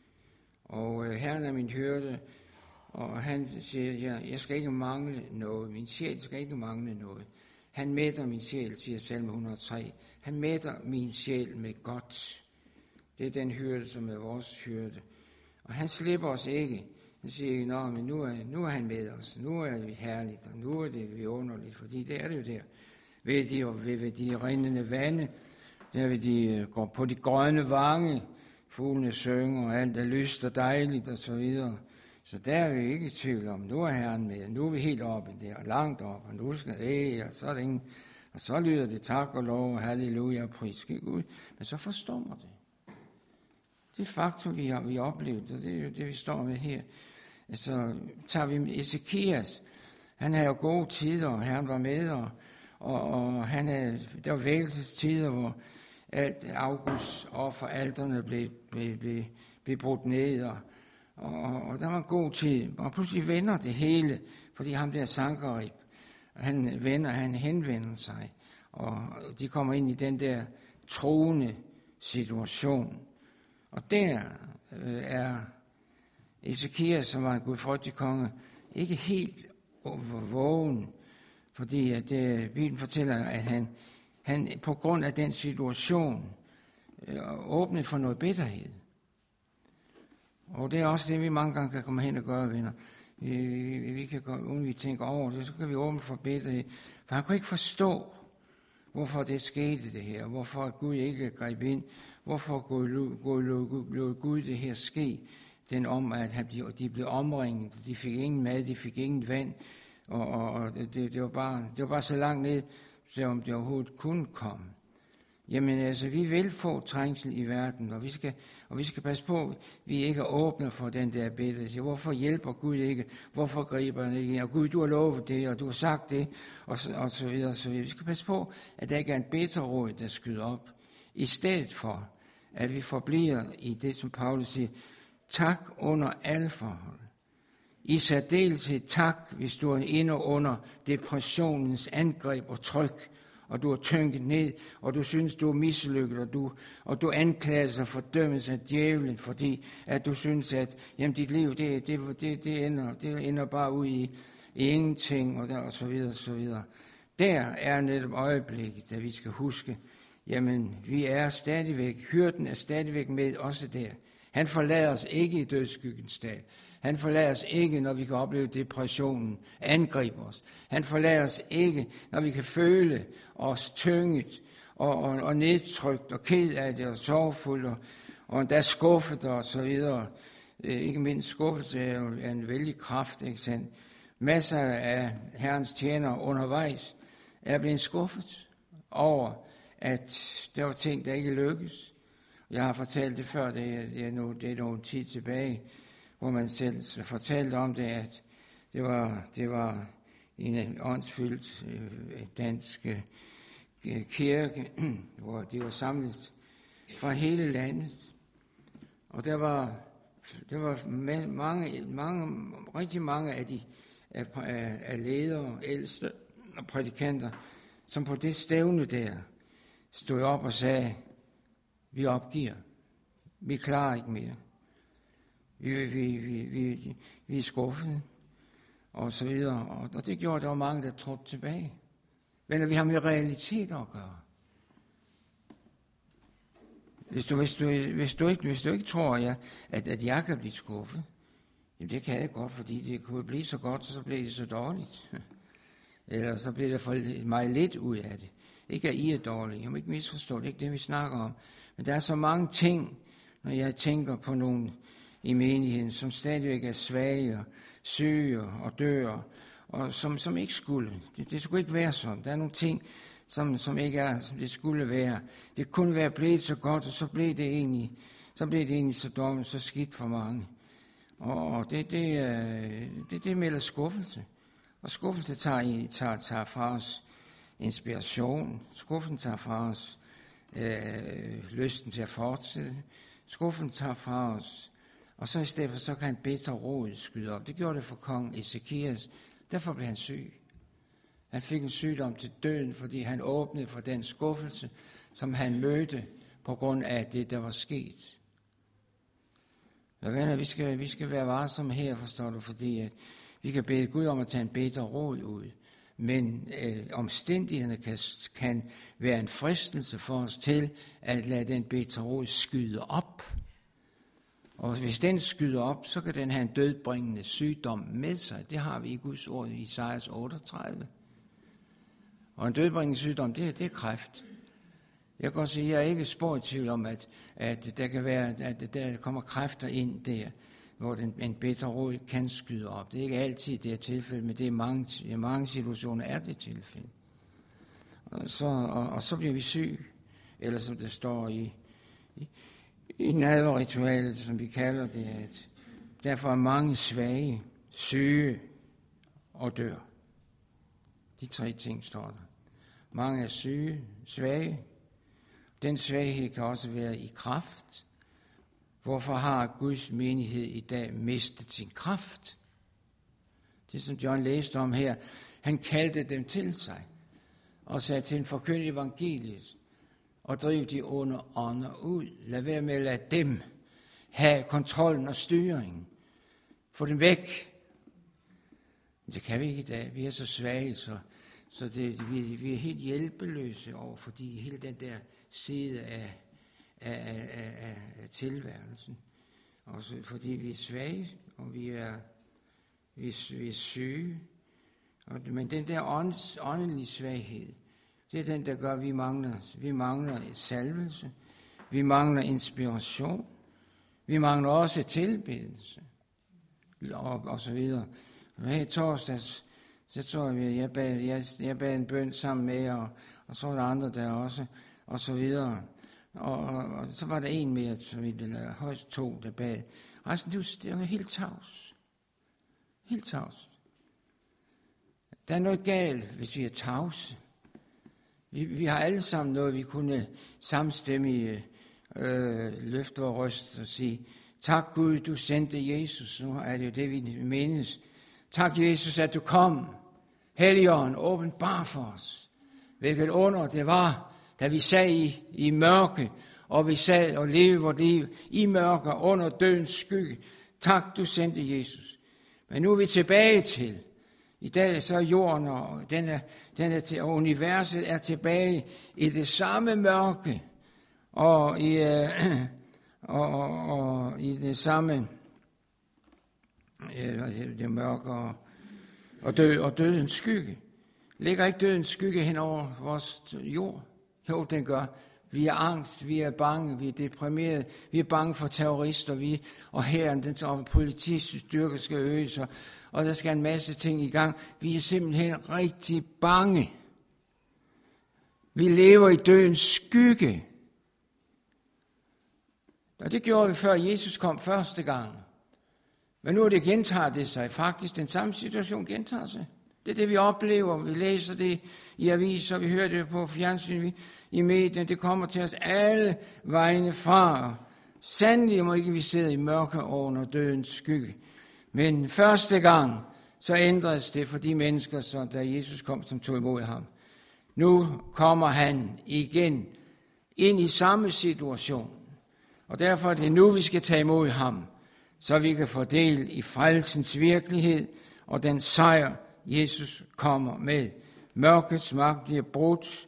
Og Herren er min hyrde, og han siger, jeg skal ikke mangle noget. Min sjæl skal ikke mangle noget. Han mætter min sjæl, siger salme 103. Han mætter min sjæl med godt. Det er den hyrde, som er vores hyrde. Og han slipper os ikke. Han siger, men nu er han med os. Nu er vi herligt, og nu er det vidunderligt. Fordi det er det jo der. Ved de rindende vande, der vil de gå på de grønne vange. Fuglene synger, og alt er lyst og dejligt, og så videre. Så der er vi ikke i tvivl om, nu er Herren med, nu er vi helt oppe der, langt op, og nu skal og så er det ingen, og så lyder det tak og lov, og halleluja, og pris ske Gud, men så forstummer det. Det er faktum, vi har oplevet, og det er jo det, vi står med her. Altså, tager vi Ezekias, han havde jo gode tider, og Herren var med, og der var vækkelsestider, hvor alt August offer alterne blev brudt ned, og der var en god tid, og pludselig vender det hele, fordi ham der Sankerib, han henvender sig, og de kommer ind i den der troende situation. Og der er Ezekias, som var en gudfrygtig konge, ikke helt vågen, fordi at Bibelen fortæller, at han på grund af den situation åbnede for noget bitterhed. Og det er også det, vi mange gange kan komme hen og gøre, venner. Vi kan gå, uden vi tænker over det, så kan vi åbne for bitterhed. For han kunne ikke forstå, hvorfor det skete det her. Hvorfor Gud ikke greb ind. Hvorfor lod Gud det her ske. Den om, at de blev omringet. De fik ingen mad, de fik ingen vand. Og det var bare så langt ned, som det overhovedet kunne komme. Jamen altså, vi vil få trængsel i verden, og vi skal passe på, at vi ikke åbner for den der billede. Hvorfor hjælper Gud ikke? Hvorfor griber han ikke? Og Gud, du har lovet det, og du har sagt det, og så videre, og så videre. Vi skal passe på, at der ikke er en bitterråd, der skyder op. I stedet for, at vi forbliver i det, som Paulus siger, tak under alle forhold. I særdeleshed tak, hvis du er inde under depressionens angreb og tryk, og du er tynget ned, og du synes, du er mislykket, og du anklager sig for dømmelse af djævlen, fordi at du synes, at jamen, dit liv, det ender bare ud i ingenting, og så videre, og så videre. Der er netop øjeblikket, da vi skal huske, jamen, vi er stadigvæk, hyrden er stadigvæk med også der. Han forlader os ikke i dødsskyggens dal. Han forlader os ikke, når vi kan opleve depressionen angribe os. Han forlader os ikke, når vi kan føle os tynget og nedtrykt og ked af det og sorgfuldt og endda skuffet og så videre. Ikke mindst skuffelse er en vældig kraft, ikke sandt? Masser af Herrens tjenere undervejs er blevet skuffet over, at der var ting, der ikke lykkedes. Jeg har fortalt det før, det er nogle tid tilbage, hvor man selv fortalte om det, at det var en åndsfyldt dansk kirke, hvor de var samlet fra hele landet. Og der var rigtig mange af ledere, ældste og prædikanter, som på det stævne der stod op og sagde, vi opgiver, vi klarer ikke mere. Vi er skuffede, og så videre. Og det gjorde, at der var mange, der trådte tilbage. Men vi har med realiteter at gøre. Hvis du ikke tror, at jeg kan blive skuffet, jamen det kan jeg godt, fordi det kunne blive så godt, og så blev det så dårligt. Eller så blev det for meget lidt ud af det. Ikke at I er dårlige, jeg må ikke misforstå, det er ikke det, vi snakker om. Men der er så mange ting, når jeg tænker på nogen i menigheden, som stadigvæk er svage, syge og dør, og som ikke skulle. Det skulle ikke være sådan. Der er nogle ting, som ikke er, som det skulle være. Det kunne være blevet så godt, og så blev det egentlig så dumt, så skidt for mange. Og det melder skuffelse. Og skuffelse tager fra os inspiration. Skuffelsen tager fra os lysten til at fortsætte. Skuffelsen tager fra os. Og så i stedet for, så kan en bitter rod skyde op. Det gjorde det for kong Ezekias. Derfor blev han syg. Han fik en sygdom til døden, fordi han åbnede for den skuffelse, som han mødte på grund af det, der var sket. Så venner, vi skal være varsomme her, forstår du, fordi at vi kan bede Gud om at tage en bitter rod ud. Men omstændighederne kan være en fristelse for os til at lade den bitter rod skyde op. Og hvis den skyder op, så kan den have en dødbringende sygdom med sig. Det har vi i Guds ord i Isaias 38. Og en dødbringende sygdom, det er kræft. Jeg kan godt sige, at jeg er ikke spor i tvivl om, at der kan være, at der kommer kræfter ind der, hvor en bitter rod kan skyde op. Det er ikke altid det er tilfælde, men det er i mange situationer er det tilfælde. Og så bliver vi syge, eller som det står i nadverritualet, som vi kalder det, at derfor er mange svage, syge og dør. De 3 ting står der. Mange er syge, svage. Den svaghed kan også være i kraft. Hvorfor har Guds menighed i dag mistet sin kraft? Det som John læste om her, han kaldte dem til sig og sagde til en forkynde evangeliet og drive de onde ånder ud. Lad være med at lade dem have kontrollen og styringen. Få dem væk. Men det kan vi ikke i dag. Vi er så svage, så vi er helt hjælpeløse over, fordi hele den der side af tilværelsen. Også fordi vi er svage, og vi er syge. Men den der åndelige svaghed, det er den, der gør, at vi mangler salvelse, vi mangler inspiration, vi mangler også tilbedelse, og så videre. Og her i torsdags, så tror jeg bad en bøn sammen med, og så var der andre der også, og så videre. Og så var der en mere, eller højst 2, der bad. Resten, det var helt tavs. Helt tavs. Der er noget galt, hvis vi er tavse. Vi har alle sammen noget, vi kunne samstemmigt løfte vores røst og sige, tak Gud, du sendte Jesus. Nu er det jo det, vi menes. Tak Jesus, at du kom. Helligånd, åbenbar for os. Hvilket under det var, da vi sad i mørke, og vi sad og levede vores liv i mørke under dødens skygge. Tak, du sendte Jesus. Men nu er vi tilbage til. I dag så er jorden og og universet er tilbage i det samme mørke, og i det samme det mørke og dødens skygge. Ligger ikke dødens skygge hen over vores jord? Jo, den gør. Vi er angst, vi er bange, vi er deprimerede, vi er bange for terrorister, og hæren, og politiets styrke skal øges, og der skal en masse ting i gang. Vi er simpelthen rigtig bange. Vi lever i dødens skygge. Og det gjorde vi før Jesus kom første gang. Men nu gentager det sig. Faktisk den samme situation gentager sig. Det er det, vi oplever. Vi læser det i aviser, vi hører det på fjernsyn, i medierne. Det kommer til os alle vegne fra. Sandelig må ikke vi sidde i mørke under dødens skygge. Men første gang, så ændres det for de mennesker, så da Jesus kom, som tog imod ham. Nu kommer han igen ind i samme situation. Og derfor er det nu, vi skal tage imod ham, så vi kan få del i frelsens virkelighed og den sejr, Jesus kommer med. Mørkets magt bliver brudt,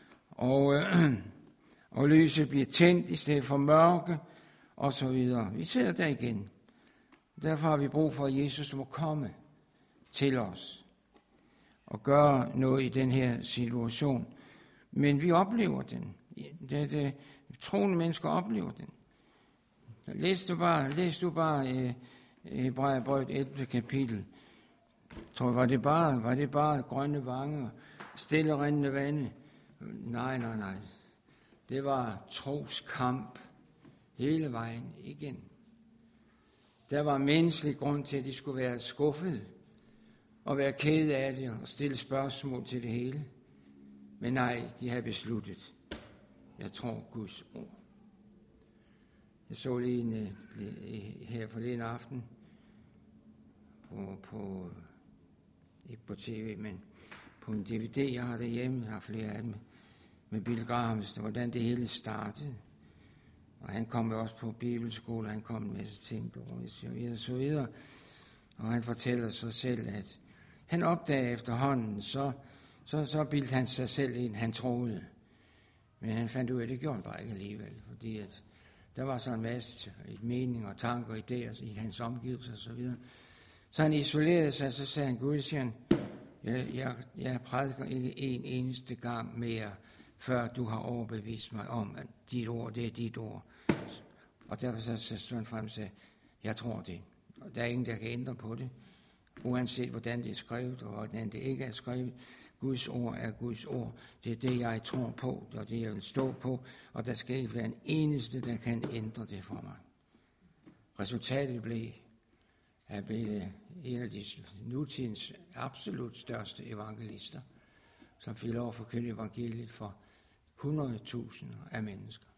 og lyset bliver tændt i stedet for mørke, og så videre. Vi sidder der igen. Derfor har vi brug for, at Jesus må komme til os og gøre noget i den her situation. Men vi oplever den. Troende mennesker oplever den. Læs du bare Hebræerbrevet 11. kapitel. Tror, var det bare grønne vanger, stille rindende vande? Nej. Det var troskamp hele vejen igen. Der var menneskelig grund til, at de skulle være skuffede og være kede af det og stille spørgsmål til det hele. Men nej, de havde besluttet. Jeg tror Guds ord. Jeg så lige her forleden aften ikke på tv, men på en DVD, jeg har derhjemme, jeg har flere af dem, med Bill Grahams, hvordan det hele startede. Og han kom jo også på bibelskole, han kom en masse ting, og så videre. Og han fortæller sig selv, at han opdagede efterhånden, så bildte han sig selv ind, han troede. Men han fandt ud af, at det gjorde han bare ikke alligevel, fordi at der var så en masse meninger, tanker og idéer i hans omgivelser og så videre. Så han isolerede sig, så sagde han, Gud, siger han, jeg prædiker ikke en eneste gang mere, før du har overbevist mig om, at dit ord, det er dit ord. Og derfor så stod han frem og sagde, jeg tror det. Og der er ingen, der kan ændre på det, uanset hvordan det er skrevet, og hvordan det ikke er skrevet. Guds ord er Guds ord. Det er det, jeg tror på, og det, jeg vil stå på, og der skal ikke være en eneste, der kan ændre det for mig. Resultatet blev, at blev en af de nutidens absolut største evangelister, som fik lov at forkynde evangeliet for 100.000 af mennesker.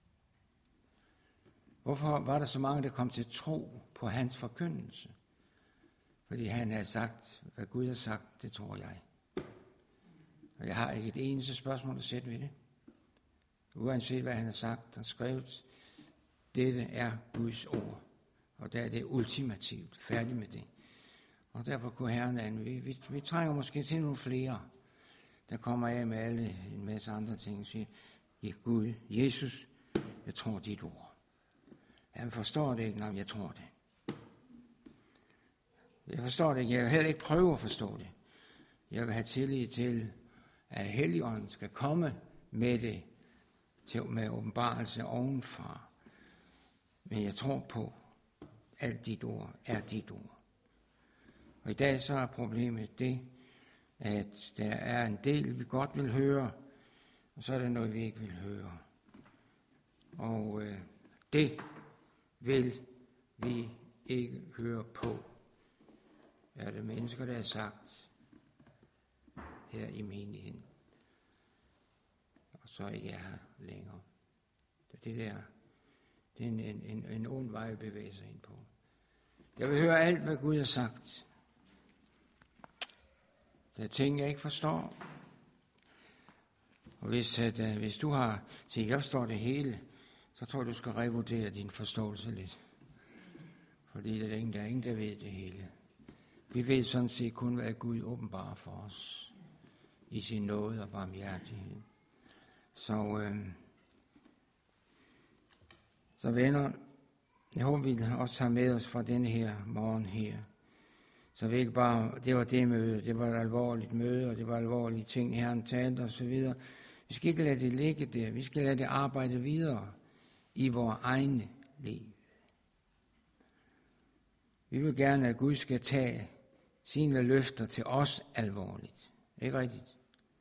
Hvorfor var der så mange, der kom til tro på hans forkyndelse? Fordi han havde sagt, hvad Gud har sagt, det tror jeg. Og jeg har ikke et eneste spørgsmål at sætte ved det. Uanset hvad han har sagt og skrevet, dette er Guds ord. Og der er det ultimativt, færdig med det. Og derfor kunne Herren, vi trænger måske til nogle flere, der kommer af med alle en masse andre ting og siger, Gud, Jesus, jeg tror dit ord. Jeg forstår det ikke, nej, jeg tror det. Jeg forstår det ikke, jeg vil heller ikke prøve at forstå det. Jeg vil have tillid til, at Helligånden skal komme med det, med åbenbarelse ovenfra. Men jeg tror på, at dit ord er dit ord. Og i dag så er problemet det, at der er en del, vi godt vil høre, og så er der noget, vi ikke vil høre. Og det vil vi ikke høre på. Er det mennesker, der har sagt her i menigheden, og så ikke er her længere. Det er en ond vej at bevæge sig ind på. Jeg vil høre alt, hvad Gud har sagt. Der er ting, jeg ikke forstår. Og hvis du har sagt, jeg forstår det hele, så tror jeg, du skal revurdere din forståelse lidt. Fordi der er ingen, der ved det hele. Vi ved sådan set kun, hvad Gud åbenbarer for os i sin nåde og barmhjertighed. Så venner, jeg håber, vi også tager med os fra denne her morgen her. Så vi ikke bare, det var det møde, det var et alvorligt møde, og det var alvorlige ting, Herren talte og så videre. Vi skal ikke lade det ligge der, vi skal lade det arbejde videre i vores egne liv. Vi vil gerne, at Gud skal tage sine løfter til os alvorligt. Ikke rigtigt?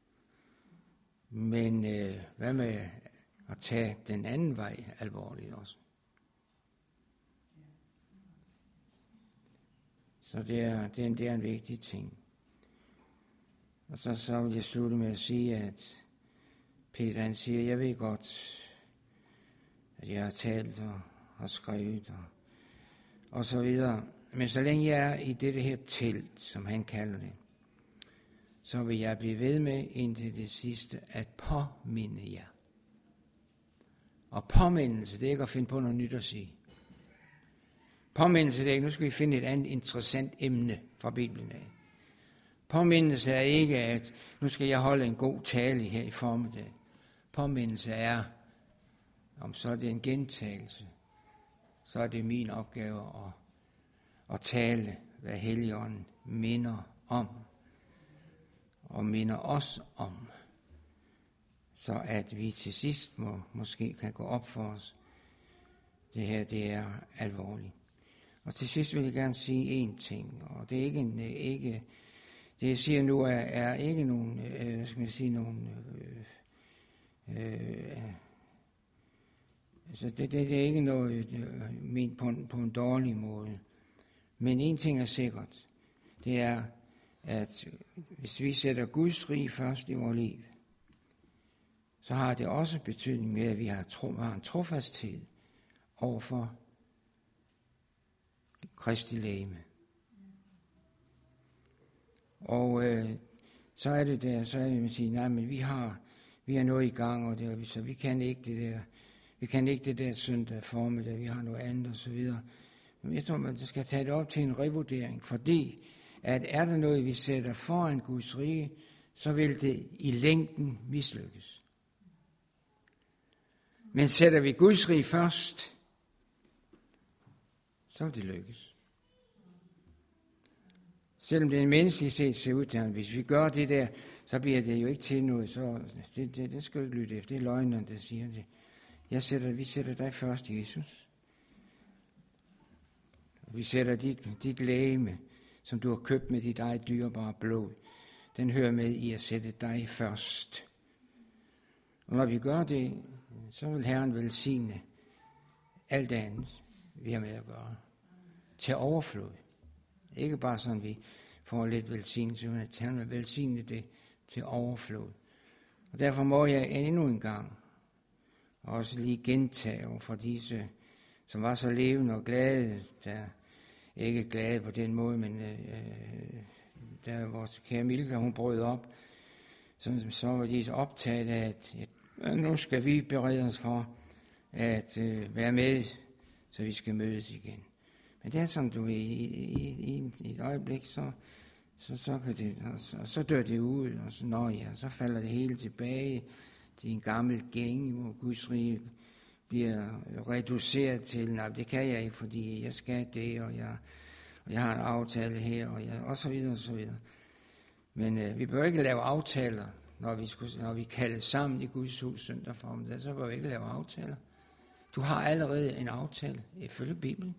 Men hvad med at tage den anden vej alvorligt også? Så det er en vigtig ting. Og så vil jeg slutte med at sige, at Peter han siger, jeg ved godt, at jeg har talt og har skrevet og så videre. Men så længe jeg er i dette her telt, som han kalder det, så vil jeg blive ved med indtil det sidste at påminde jer. Og påmindelse, det er ikke at finde på noget nyt at sige. Påmindelse, det er ikke, nu skal vi finde et andet interessant emne fra Bibelen af. Påmindelse er ikke, at nu skal jeg holde en god tale her i formiddag. Påmindelse er, om så er det en gentagelse, så er det min opgave at tale, hvad Helligånden minder om, og minder os om, så at vi til sidst måske kan gå op for os. Det her, det er alvorligt. Og til sidst vil jeg gerne sige én ting, og det er ikke det jeg siger nu er ikke nogen, skal man sige, nogen, altså det er ikke noget ment på en dårlig måde. Men en ting er sikkert, det er, at hvis vi sætter Guds rige først i vores liv, så har det også betydning med, at vi har en trofasthed overfor Kristi legeme. Og så er det, man siger, nej, men vi har noget i gang, og det, så vi kan ikke det der søndag formiddag, vi har noget andet og så videre. Men jeg tror, man skal tage det op til en revurdering, fordi at er der noget, vi sætter foran Guds rige, så vil det i længden mislykkes. Men sætter vi Guds rige først, så vil det lykkes. Selvom det menneskeligt set ser ud til, hvis vi gør det der, så bliver det jo ikke til noget, så det skal jo ikke lytte efter. Det er løgneren, der siger det. Vi sætter dig først, Jesus. Vi sætter dit legeme, som du har købt med dit eget dyrebare blod. Den hører med i at sætte dig først. Og når vi gør det, så vil Herren velsigne alt andet, vi har med at gøre. Til overflod. Ikke bare sådan, vi får lidt velsignelse, men at Herren vil velsigne det til overflod. Og derfor må jeg endnu en gang også lige gentage over for disse, som var så levende og glade, der ikke glade på den måde, men da vores kære Milka, hun brød op, så var de så optaget af, at nu skal vi berede os for at være med, så vi skal mødes igen. Men det er sådan, du i et øjeblik, så kan det, så dør det ud, og så falder det hele tilbage til en gammel gæng, hvor Guds rige bliver reduceret til, nej, det kan jeg ikke, fordi jeg skal det, og jeg har en aftale her, og så videre, og så videre. Men vi bør ikke lave aftaler, når vi kalder sammen i Guds hus søndag formiddag, så bør vi ikke lave aftaler. Du har allerede en aftale, ifølge Bibelen.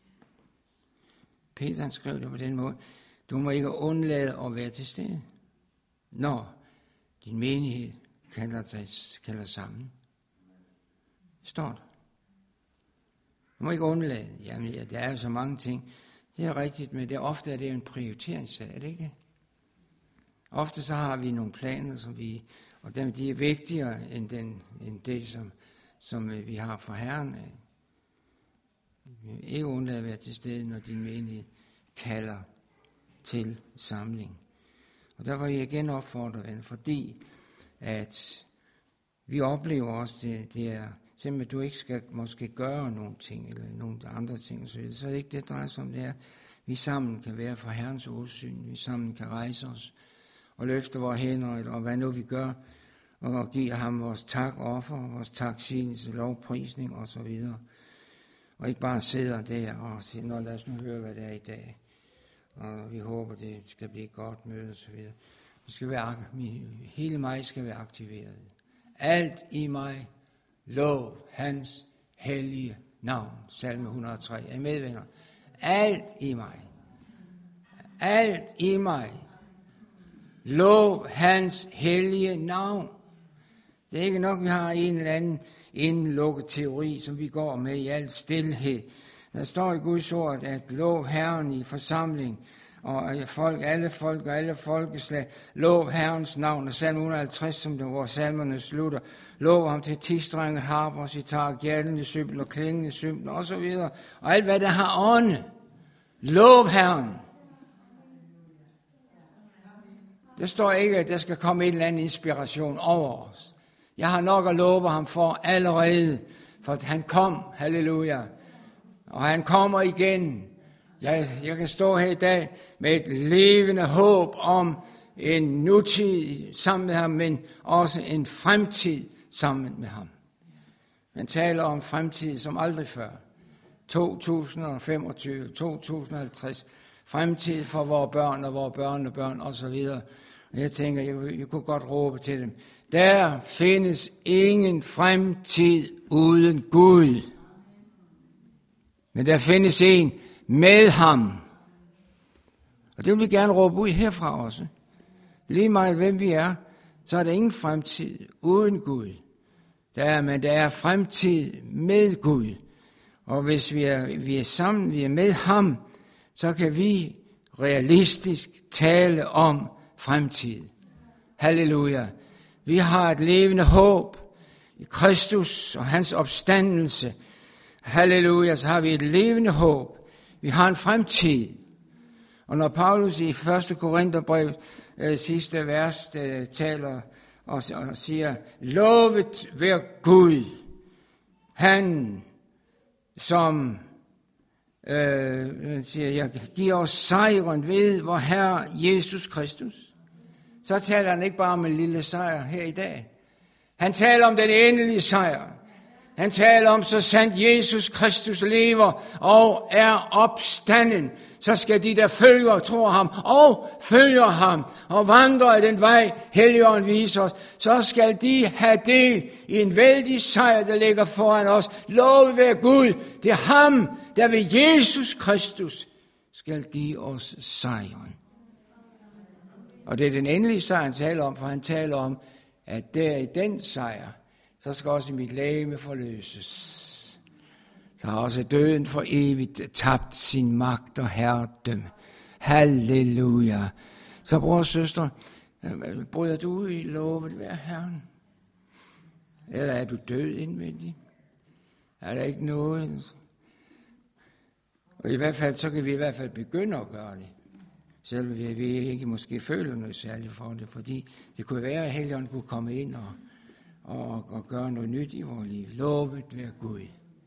Peter han skrev det på den måde, du må ikke undlade at være til stede, når din menighed kalder sammen. Står der. Du må ikke undlade. Jamen, der er jo så mange ting. Det er rigtigt, men ofte er det en prioriteringssag, er det ikke? Ofte så har vi nogle planer, og de er vigtigere end det, som vi har for Herren. Ikke undlade at være til stede, når din menighed kalder til samling. Og der var jeg igen opfordret, fordi at vi oplever også, det er simpelthen, at du ikke skal måske gøre nogle ting, eller nogle andre ting, så er det ikke det, drejer sig om, det er, vi sammen kan være for Herrens åsyn, vi sammen kan rejse os, og løfte vores hænder, eller hvad nu vi gør, og give ham vores takoffer, vores taksigelse, lovprisning, og så videre. Og ikke bare sidde der og sige, nå lad os nu høre, hvad det er i dag. Og vi håber, det skal blive et godt møde, og så videre. Hele mig skal være aktiveret. Alt i mig, lov hans hellige navn. Salme 103. Er I med, venner? Alt i mig. Alt i mig. Lov hans hellige navn. Det er ikke nok, vi har en eller anden indlukket teori, som vi går med i al stilhed. Der står i Guds ord, at lov Herren i forsamling, og alle folk og alle folkeslag, lov Herrens navn, og salme 150, som det hvor salmerne slutter, lov ham til tistrenget, harper, sitar, gjaldende symbol og klingende symbol, og så videre, og alt hvad der har ånde, lov Herren. Der står ikke, at der skal komme en eller anden inspiration over os. Jeg har nok at love ham for allerede, for han kom, halleluja, og han kommer igen. Jeg kan stå her i dag med et levende håb om en nutid sammen med ham, men også en fremtid sammen med ham. Man taler om fremtid som aldrig før. 2025, 2050, fremtid for vores børn og vores børnebørn osv. Og jeg tænker, jeg kunne godt råbe til dem, der findes ingen fremtid uden Gud. Men der findes en med ham. Og det vil vi gerne råbe ud herfra også. Lige meget hvem vi er, så er der ingen fremtid uden Gud. Men der er fremtid med Gud. Og hvis vi er sammen, vi er med ham, så kan vi realistisk tale om fremtid. Halleluja. Vi har et levende håb i Kristus og hans opstandelse. Halleluja, så har vi et levende håb. Vi har en fremtid. Og når Paulus i 1. Korintherbrev sidste vers taler og siger, lovet være Gud, han som siger, jeg giver os sejren ved vor Herre Jesus Kristus, så taler han ikke bare om en lille sejr her i dag. Han taler om den endelige sejr. Han taler om, så sandt Jesus Kristus lever og er opstanden, så skal de, der følger og tror ham og følger ham og vandrer i den vej, Helligånden viser os, så skal de have del i en vældig sejr, der ligger foran os. Lovet være Gud, det er ham, der ved Jesus Kristus skal give os sejren. Og det er den endelige sejr, han taler om, for han taler om, at der i den sejr, så skal også mit legeme forløses. Så har også døden for evigt tabt sin magt og herredømme. Halleluja. Så bror og søster, bryder du ud i lovet være Herren? Eller er du død indvendigt? Er der ikke noget? Og i hvert fald, så kan vi i hvert fald begynde at gøre det. Selvom vi ikke måske føler noget særligt for det, fordi det kunne være, at Helligånden kunne komme ind og gøre noget nyt i vores liv. Lovet være Gud.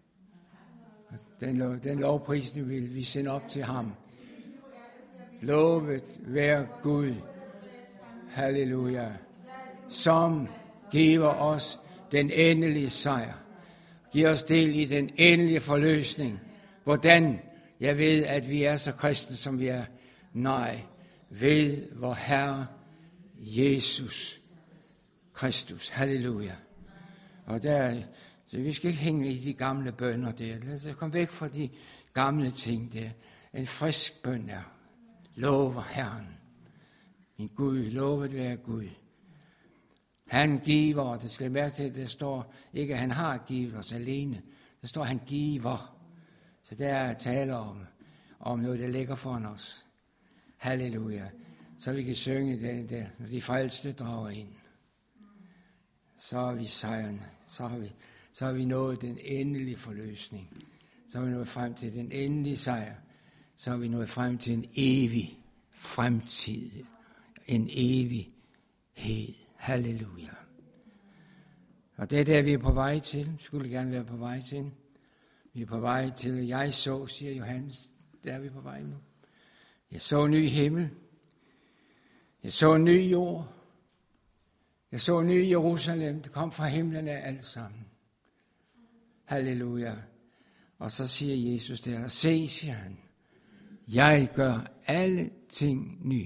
Den lovprisning vil vi sende op til ham. Lovet være Gud. Halleluja. Som giver os den endelige sejr. Giver os del i den endelige forløsning. Hvordan? Jeg ved, at vi er så kristne, som vi er. Nej, ved vor Herre Jesus Kristus. Halleluja. Og så vi skal ikke hænge i de gamle bønner der. Lad os komme væk fra de gamle ting der. En frisk bøn er, lover Herren. Min Gud, lovet være Gud. Han giver, og det skal mærke til, at der står ikke, at han har givet os alene. Der står, at han giver. Så der er tale om noget, der ligger foran os. Halleluja. Så vi kan synge den der, når de frelste drager ind. Så er vi sejren. Så har vi nået den endelige forløsning. Så har vi nået frem til den endelige sejr. Så har vi nået frem til en evig fremtid. En evighed. Halleluja. Og det er der, vi er på vej til. Skulle gerne være på vej til. Vi er på vej til, jeg så, siger Johannes. Der er vi på vej nu. Jeg så en ny himmel. Jeg så en ny jord. Jeg så en ny Jerusalem. Det kom fra himlen af alt sammen. Halleluja. Og så siger Jesus der, se, siger han, jeg gør alle ting nye.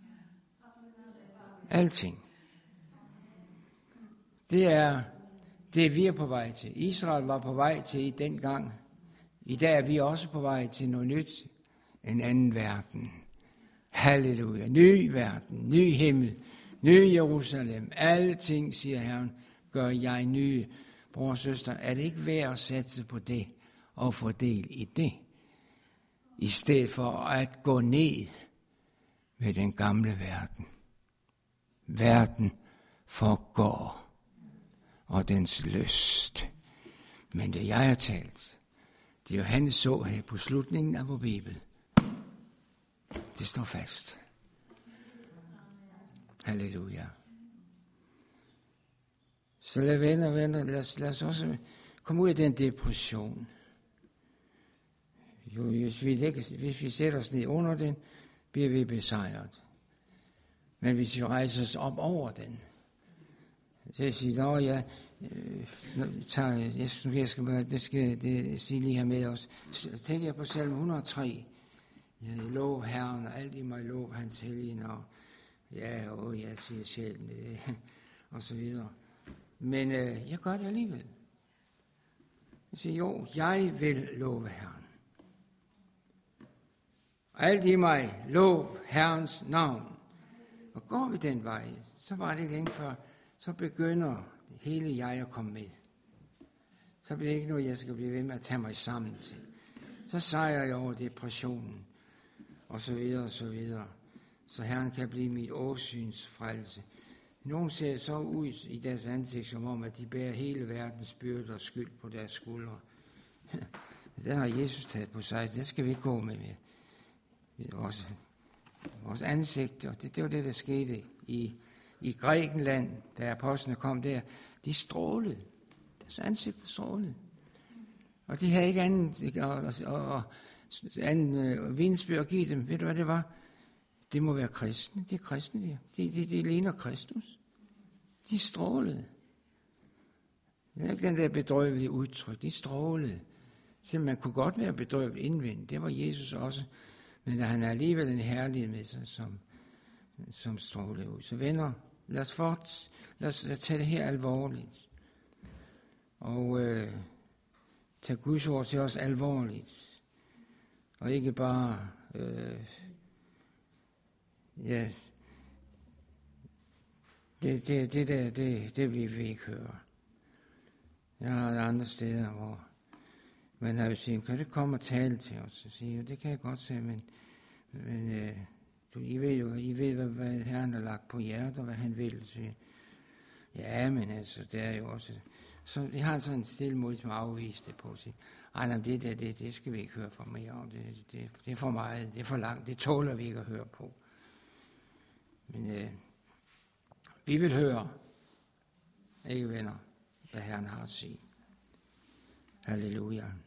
Alting. Det er det, vi er på vej til. Israel var på vej til dengang. I dag er vi også på vej til noget nyt. En anden verden. Halleluja. Ny verden, ny himmel, ny Jerusalem. Alle ting, siger Herren, gør jeg nye. Bror og søster, er det ikke værd at satse på det og få del i det? I stedet for at gå ned med den gamle verden. Verden forgår og dens lyst. Men det jeg har talt, det Johannes så her på slutningen af vores Bibel, det står fast. Halleluja. Så lad os også komme ud af den depression. Jo, hvis vi sætter os ned under den, bliver vi besejret. Men hvis vi rejser os op over den, så jeg siger, det skal sige lige her med os. Tænker jeg på salme 103. Jeg lov Herren, og alt i mig lov hans hellige navn. Ja, jeg siger sjælen, og så videre. Men jeg gør det alligevel. Jeg siger, jeg vil love Herren. Alt i mig, lov Herrens navn. Og går vi den vej, så var det ikke længe før, så begynder hele jeg at komme med. Så bliver det ikke noget, jeg skal blive ved med at tage mig sammen til. Så sejrer jeg over depressionen, og så videre, og så videre. Så Herren kan blive mit åsyns frelse. Nogen ser så ud i deres ansigt, som om, at de bærer hele verdens byrde og skyld på deres skuldre. Det har Jesus taget på sig, det skal vi ikke gå med. Vores ansigt, og det var det, der skete i Grækenland, da apostlene kom der. De strålede. Deres ansigt strålede. Og de havde ikke anden vidnesbyrd at give dem. Ved du, hvad det var? Det må være kristne. Det er kristne, de ligner Kristus. De strålede. Det er ikke den der bedrøvelige udtryk. De strålede. Så man kunne godt være bedrøvet indvendigt. Det var Jesus også. Men han har alligevel en herlighed med sig, som strålede ud. Så venner, lad os tage det her alvorligt. Og tage Guds ord til os alvorligt. Og ikke bare, det vil vi ikke høre. Jeg har andre steder, hvor man har jo sagt, kan det komme og tale til os? Så siger det kan jeg godt sige, men I ved, hvad Herren har lagt på hjertet, og hvad han vil sige. Ja, men altså, det er jo også. Så de har sådan en stille måde, som afvist det på sig. Ej, det skal vi ikke høre for mere om. Det er for meget, det er for langt, det tåler vi ikke at høre på. Men vi vil høre, ikke venner, hvad Herren har at sige. Halleluja.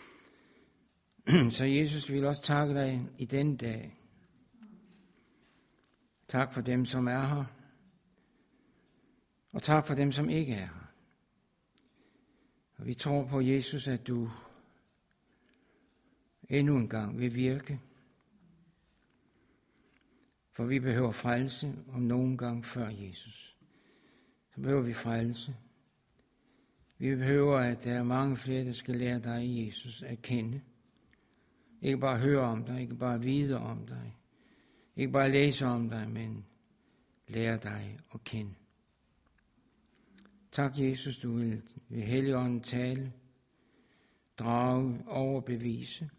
Så Jesus vil også takke dig i den dag. Tak for dem, som er her. Og tak for dem, som ikke er her. Og vi tror på, Jesus, at du endnu en gang vil virke. For vi behøver frelse om nogen gang før Jesus. Så behøver vi frelse. Vi behøver, at der er mange flere, der skal lære dig, Jesus, at kende. Ikke bare høre om dig, ikke bare vide om dig. Ikke bare læse om dig, men lære dig at kende. Tak, Jesus, du vil ved Helligånden tale, drage, overbevise.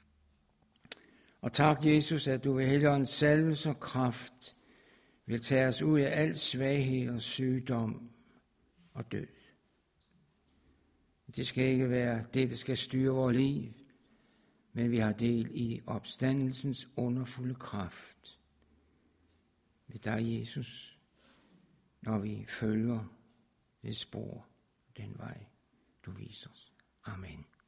Og tak, Jesus, at du ved Helligåndens salvelse og kraft vil tage os ud af al svaghed og sygdom og død. Det skal ikke være det, der skal styre vores liv, men vi har del i opstandelsens underfulde kraft ved dig, Jesus, når vi følger det spor, den vej, du viser os. Amen.